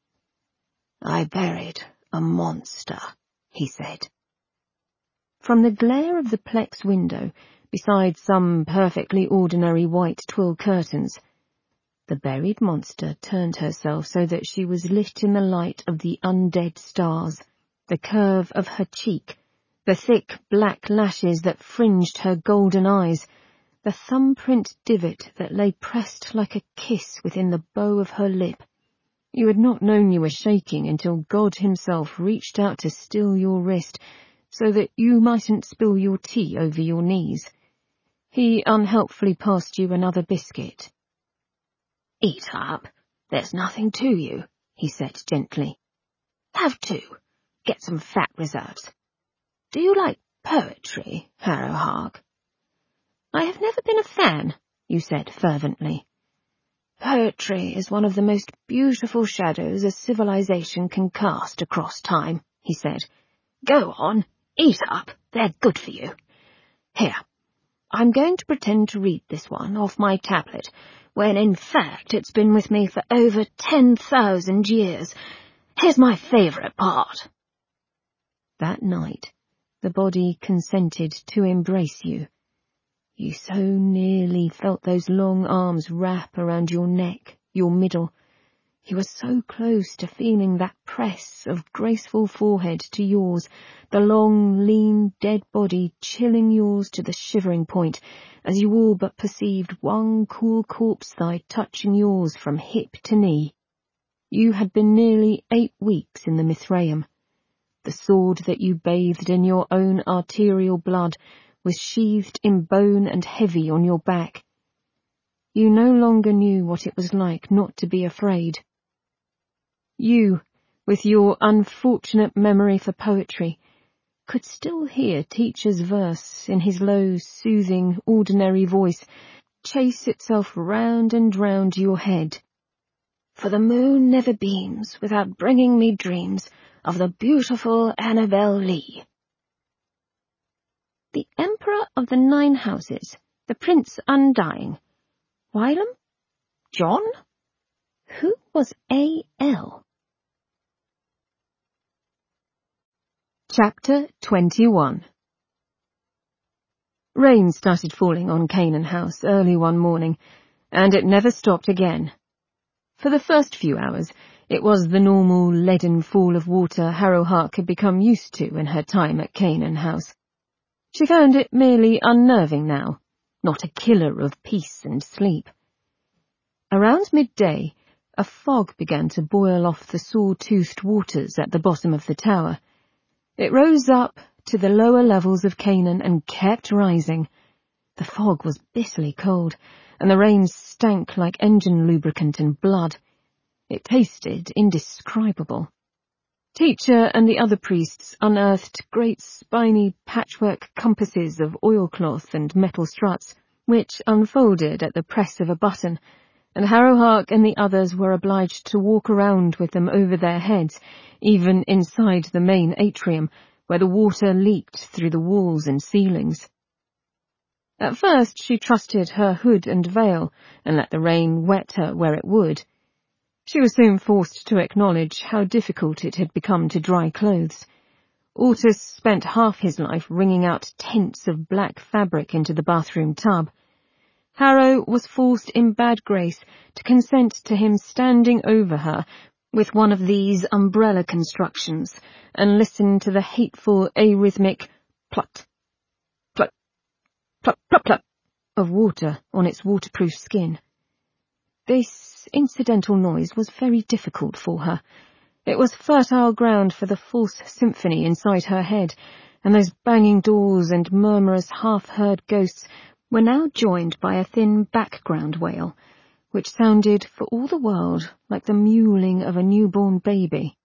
"I buried a monster," he said. From the glare of the plex window, beside some perfectly ordinary white twill curtains, the buried monster turned herself so that she was lit in the light of the undead stars. The curve of her cheek, the thick black lashes that fringed her golden eyes, the thumbprint divot that lay pressed like a kiss within the bow of her lip. You had not known you were shaking until God himself reached out to still your wrist so that you mightn't spill your tea over your knees. He unhelpfully passed you another biscuit. "Eat up. There's nothing to you," he said gently. "Have two. Get some fat reserves. Do you like poetry, Harrowhark?" "I have never been a fan," you said fervently. "Poetry is one of the most beautiful shadows a civilization can cast across time," he said. "Go on, eat up. They're good for you. Here, I'm going to pretend to read this one off my tablet, when in fact it's been with me for over 10,000 years. Here's my favourite part." That night, the body consented to embrace you. You so nearly felt those long arms wrap around your neck, your middle. You were so close to feeling that press of graceful forehead to yours, the long, lean, dead body chilling yours to the shivering point, as you all but perceived one cool corpse thigh touching yours from hip to knee. You had been nearly 8 weeks in the Mithraeum. The sword that you bathed in your own arterial blood was sheathed in bone and heavy on your back. You no longer knew what it was like not to be afraid. You, with your unfortunate memory for poetry, could still hear Teacher's verse in his low, soothing, ordinary voice chase itself round and round your head. "For the moon never beams without bringing me dreams of the beautiful Annabel Lee." The Emperor of the 9 Houses, the Prince Undying. Wylam? John? Who was A.L.? Chapter 21. Rain started falling on Canaan House early one morning, and it never stopped again. For the first few hours, it was the normal leaden fall of water Harrowhark had become used to in her time at Canaan House. She found it merely unnerving now, not a killer of peace and sleep. Around midday, a fog began to boil off the saw-toothed waters at the bottom of the tower. It rose up to the lower levels of Canaan and kept rising. The fog was bitterly cold, and the rain stank like engine lubricant and blood. It tasted indescribable. Teacher and the other priests unearthed great spiny patchwork compasses of oilcloth and metal struts, which unfolded at the press of a button, and Harrowhark and the others were obliged to walk around with them over their heads, even inside the main atrium, where the water leaked through the walls and ceilings. At first she trusted her hood and veil, and let the rain wet her where it would. She was soon forced to acknowledge how difficult it had become to dry clothes. Ortus spent half his life wringing out tents of black fabric into the bathroom tub. Harrow was forced in bad grace to consent to him standing over her with one of these umbrella constructions and listen to the hateful arrhythmic plot, plot, plot, plot, plot of water on its waterproof skin. This incidental noise was very difficult for her. It was fertile ground for the false symphony inside her head, and those banging doors and murmurous half-heard ghosts were now joined by a thin background wail, which sounded for all the world like the mewling of a newborn baby.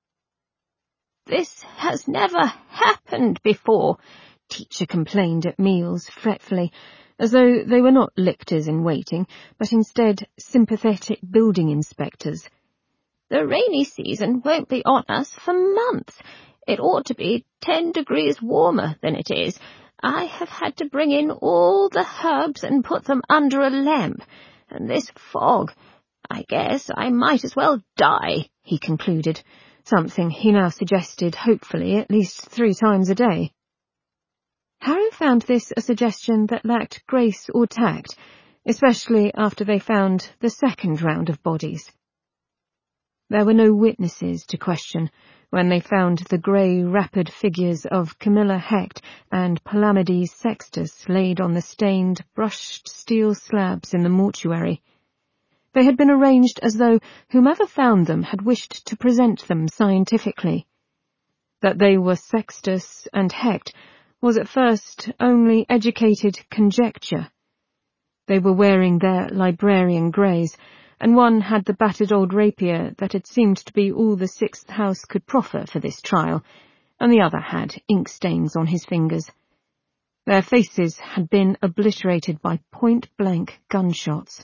"This has never happened before," Teacher complained at meals fretfully, as though they were not lictors-in-waiting, but instead sympathetic building inspectors. "The rainy season won't be on us for months. It ought to be 10 degrees warmer than it is. I have had to bring in all the herbs and put them under a lamp. And this fog, I guess I might as well die," he concluded, something he now suggested hopefully at least 3 times a day. Harrow found this a suggestion that lacked grace or tact, especially after they found the second round of bodies. There were no witnesses to question when they found the grey, rapid figures of Camilla Hecht and Palamedes Sextus laid on the stained, brushed steel slabs in the mortuary. They had been arranged as though whomever found them had wished to present them scientifically. That they were Sextus and Hecht was at first only educated conjecture. They were wearing their librarian greys, and one had the battered old rapier that had seemed to be all the Sixth House could proffer for this trial, and the other had ink stains on his fingers. Their faces had been obliterated by point-blank gunshots.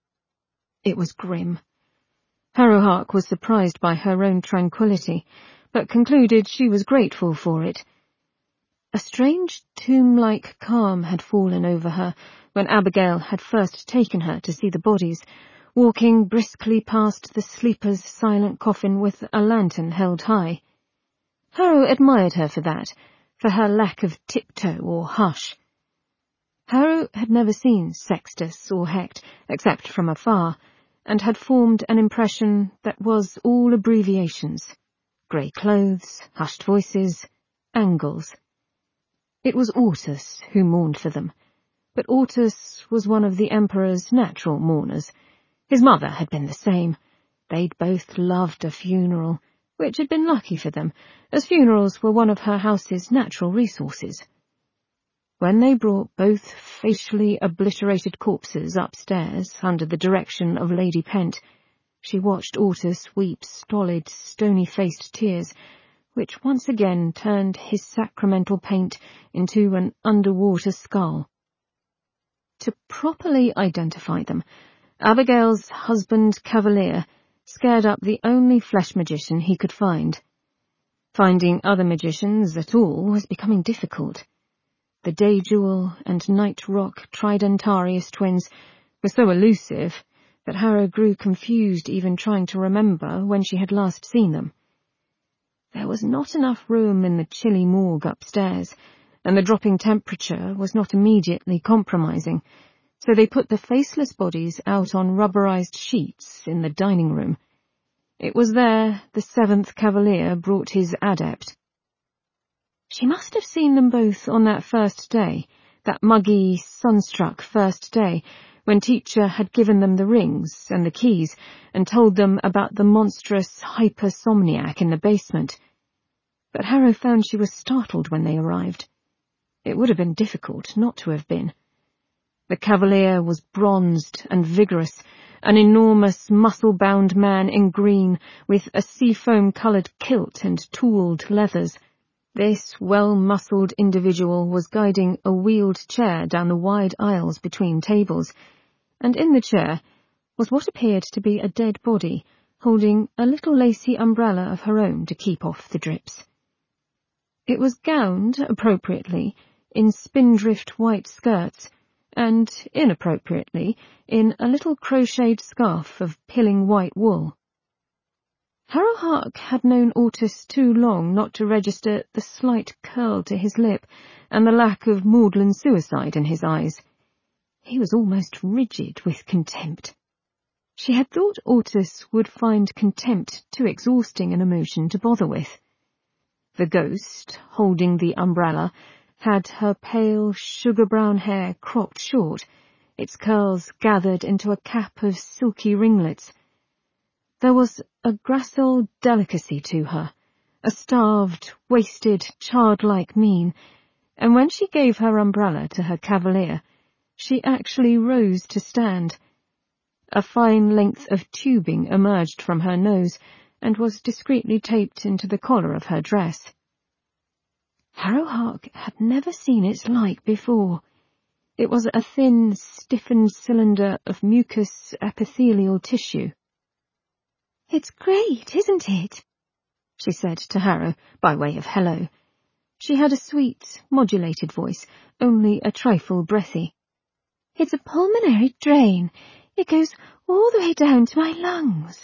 It was grim. Harrowhark was surprised by her own tranquillity, but concluded she was grateful for it. A strange tomb-like calm had fallen over her when Abigail had first taken her to see the bodies, walking briskly past the sleeper's silent coffin with a lantern held high. Harrow admired her for that, for her lack of tiptoe or hush. Harrow had never seen Sextus or Hecht except from afar, and had formed an impression that was all abbreviations: grey clothes, hushed voices, angles. It was Ortus who mourned for them, but Ortus was one of the Emperor's natural mourners. His mother had been the same. They'd both loved a funeral, which had been lucky for them, as funerals were one of her house's natural resources. When they brought both facially obliterated corpses upstairs under the direction of Lady Pent, she watched Ortus weep stolid, stony-faced tears, which once again turned his sacramental paint into an underwater skull. To properly identify them, Abigail's husband Cavalier scared up the only flesh magician he could find. Finding other magicians at all was becoming difficult. The Day-Jewel and Night Rock Tridentarius twins were so elusive that Harrow grew confused even trying to remember when she had last seen them. There was not enough room in the chilly morgue upstairs, and the dropping temperature was not immediately compromising, so they put the faceless bodies out on rubberized sheets in the dining room. It was there the Seventh Cavalier brought his adept. She must have seen them both on that first day, that muggy, sunstruck first day, when Teacher had given them the rings and the keys and told them about the monstrous hypersomniac in the basement. But Harrow found she was startled when they arrived. It would have been difficult not to have been. The Cavalier was bronzed and vigorous, an enormous, muscle-bound man in green, with a seafoam-coloured kilt and tooled leathers. This well-muscled individual was guiding a wheeled chair down the wide aisles between tables, and in the chair was what appeared to be a dead body, holding a little lacy umbrella of her own to keep off the drips. It was gowned, appropriately, in spindrift white skirts, and, inappropriately, in a little crocheted scarf of pilling white wool. Harrowhark had known Ortus too long not to register the slight curl to his lip and the lack of maudlin suicide in his eyes. He was almost rigid with contempt. She had thought Ortus would find contempt too exhausting an emotion to bother with. The ghost, holding the umbrella, had her pale, sugar-brown hair cropped short, its curls gathered into a cap of silky ringlets. There was a gracile delicacy to her, a starved, wasted, childlike mien, and when she gave her umbrella to her cavalier, she actually rose to stand. A fine length of tubing emerged from her nose and was discreetly taped into the collar of her dress. Harrowhark had never seen its like before. It was a thin, stiffened cylinder of mucous epithelial tissue. "It's great, isn't it?" she said to Harrow, by way of hello. She had a sweet, modulated voice, only a trifle breathy. "It's a pulmonary drain. It goes all the way down to my lungs."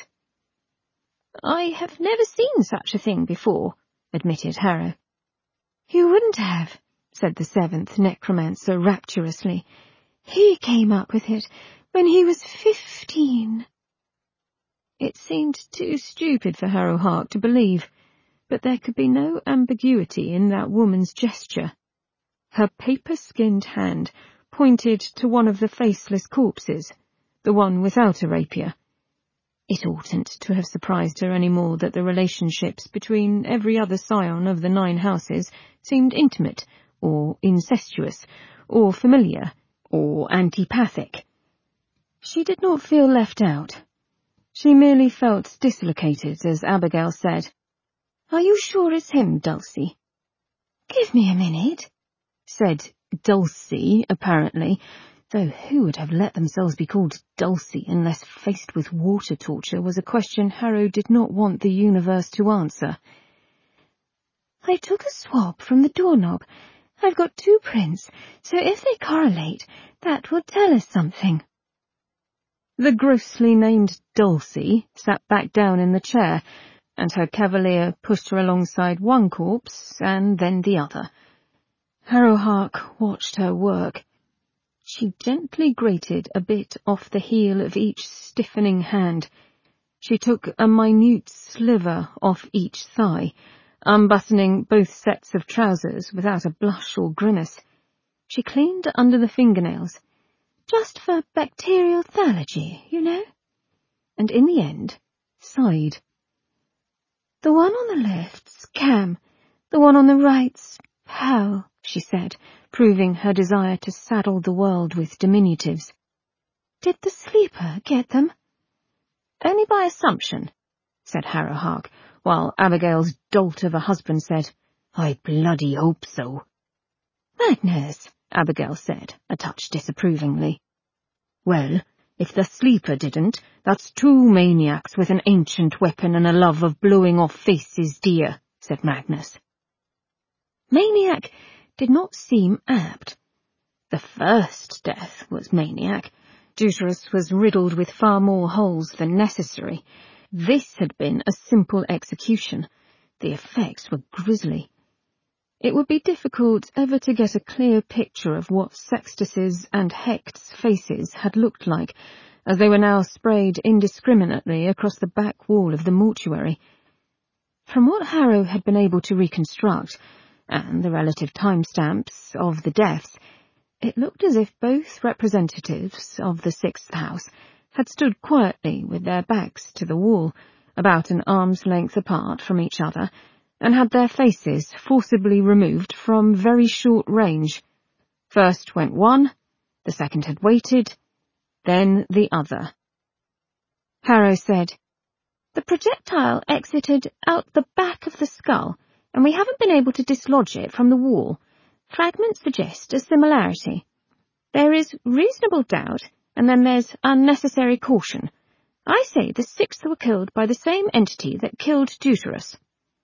"I have never seen such a thing before," admitted Harrow. "You wouldn't have," said the seventh necromancer rapturously. "He came up with it when he was 15. It seemed too stupid for Harrow Hark to believe, but there could be no ambiguity in that woman's gesture. Her paper-skinned hand pointed to one of the faceless corpses, the one without a rapier. It oughtn't to have surprised her any more that the relationships between every other scion of the 9 houses seemed intimate, or incestuous, or familiar, or antipathic. She did not feel left out. She merely felt dislocated as Abigail said, "Are you sure it's him, Dulcie?" "Give me a minute," said Dulcie, apparently, though who would have let themselves be called Dulcie unless faced with water torture was a question Harrow did not want the universe to answer. "I took a swab from the doorknob. I've got 2 prints, so if they correlate, that will tell us something." The grossly named Dulcie sat back down in the chair, and her cavalier pushed her alongside one corpse and then the other. Harrow Hark watched her work. She gently grated a bit off the heel of each stiffening hand. She took a minute sliver off each thigh, unbuttoning both sets of trousers without a blush or grimace. She cleaned under the fingernails, just for bacterial thallogy, you know, and in the end sighed. "The one on the left's Cam, the one on the right's Pal," she said, proving her desire to saddle the world with diminutives. "Did the sleeper get them?" "Only by assumption," said Harrow Hark, while Abigail's dolt of a husband said, "I bloody hope so." "Magnus," Abigail said, a touch disapprovingly. "Well, if the sleeper didn't, that's 2 maniacs with an ancient weapon and a love of blowing off faces, dear," said Magnus. Maniac did not seem apt. The first death was maniac. Deuterus was riddled with far more holes than necessary. This had been a simple execution. The effects were grisly. It would be difficult ever to get a clear picture of what Sextus's and Hecht's faces had looked like, as they were now sprayed indiscriminately across the back wall of the mortuary. From what Harrow had been able to reconstruct, and the relative timestamps of the deaths, it looked as if both representatives of the 6th house had stood quietly with their backs to the wall, about an arm's length apart from each other, and had their faces forcibly removed from very short range. First went one, the second had waited, then the other. Harrow said, "The projectile exited out the back of the skull, and we haven't been able to dislodge it from the wall. Fragments suggest a similarity. There is reasonable doubt, and then there's unnecessary caution. I say the 6th were killed by the same entity that killed Deuterus."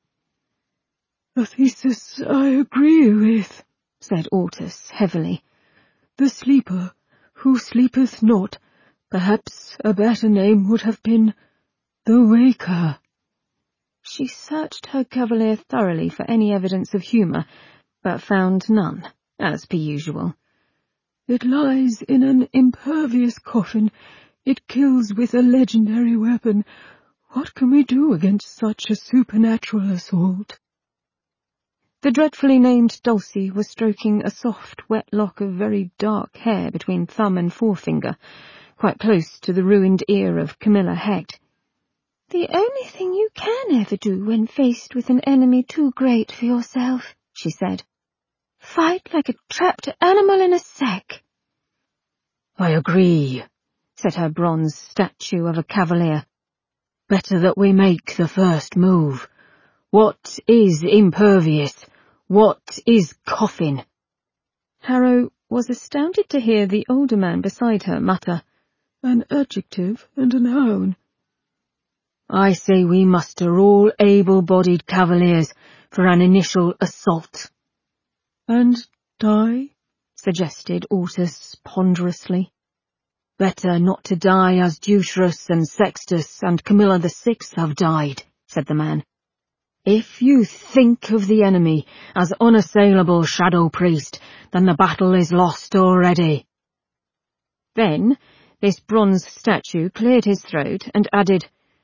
"A thesis I agree with," said Ortus heavily. "The sleeper, who sleepeth not, perhaps a better name would have been the waker." She searched her cavalier thoroughly for any evidence of humour, but found none, as per usual. "It lies in an impervious coffin. It kills with a legendary weapon. What can we do against such a supernatural assault?" The dreadfully named Dulcie was stroking a soft, wet lock of very dark hair between thumb and forefinger, quite close to the ruined ear of Camilla Hecht. "The only thing you can ever do when faced with an enemy too great for yourself," she said. "Fight like a trapped animal in a sack." "I agree," said her bronze statue of a cavalier. "Better that we make the first move. What is impervious? What is coffin?" Harrow was astounded to hear the older man beside her mutter, "An adjective and a noun." "I say we muster all able-bodied cavaliers for an initial assault." "And die?" suggested Ortus ponderously. "Better not to die as Deuterus and Sextus and Camilla the Sixth have died," said the man. "If you think of the enemy as unassailable, Shadow Priest, then the battle is lost already." Then this bronze statue cleared his throat and added,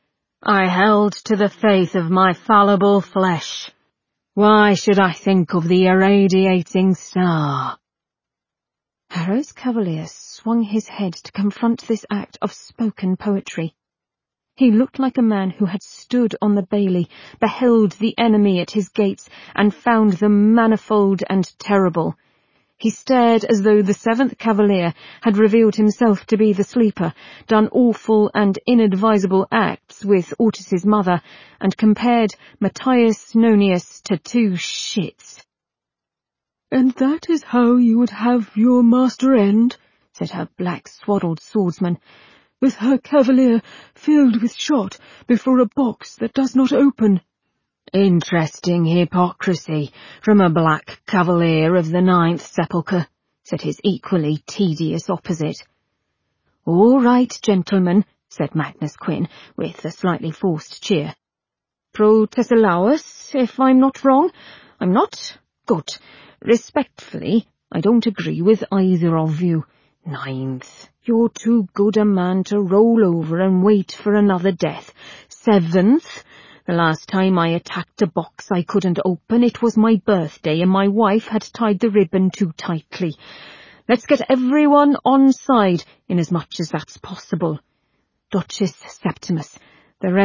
I held to the faith of my fallible flesh. Why should I think of the irradiating star? Harrow's cavalier swung his head to confront this act of spoken poetry. He looked like a man who had stood on the bailey, beheld the enemy at his gates, and found them manifold and terrible. He stared as though the 7th Cavalier had revealed himself to be the sleeper, done awful and inadvisable acts with Ortis's mother, and compared Matthias Nonius to 2 shits. "And that is how you would have your master end," said her black swaddled swordsman, "with her cavalier filled with shot before a box that does not open." Interesting hypocrisy from a black cavalier of the 9th Sepulchre, said his equally tedious opposite. All right, gentlemen, said Magnus Quinn, with a slightly forced cheer. Protesilaus, if I'm not wrong. I'm not? Good. Respectfully, I don't agree with either of you. 9th, you're too good a man to roll over and wait for another death. 7th, the last time I attacked a box I couldn't open, it was my birthday and my wife had tied the ribbon too tightly. Let's get everyone on side, inasmuch as that's possible. Duchess Septimus, the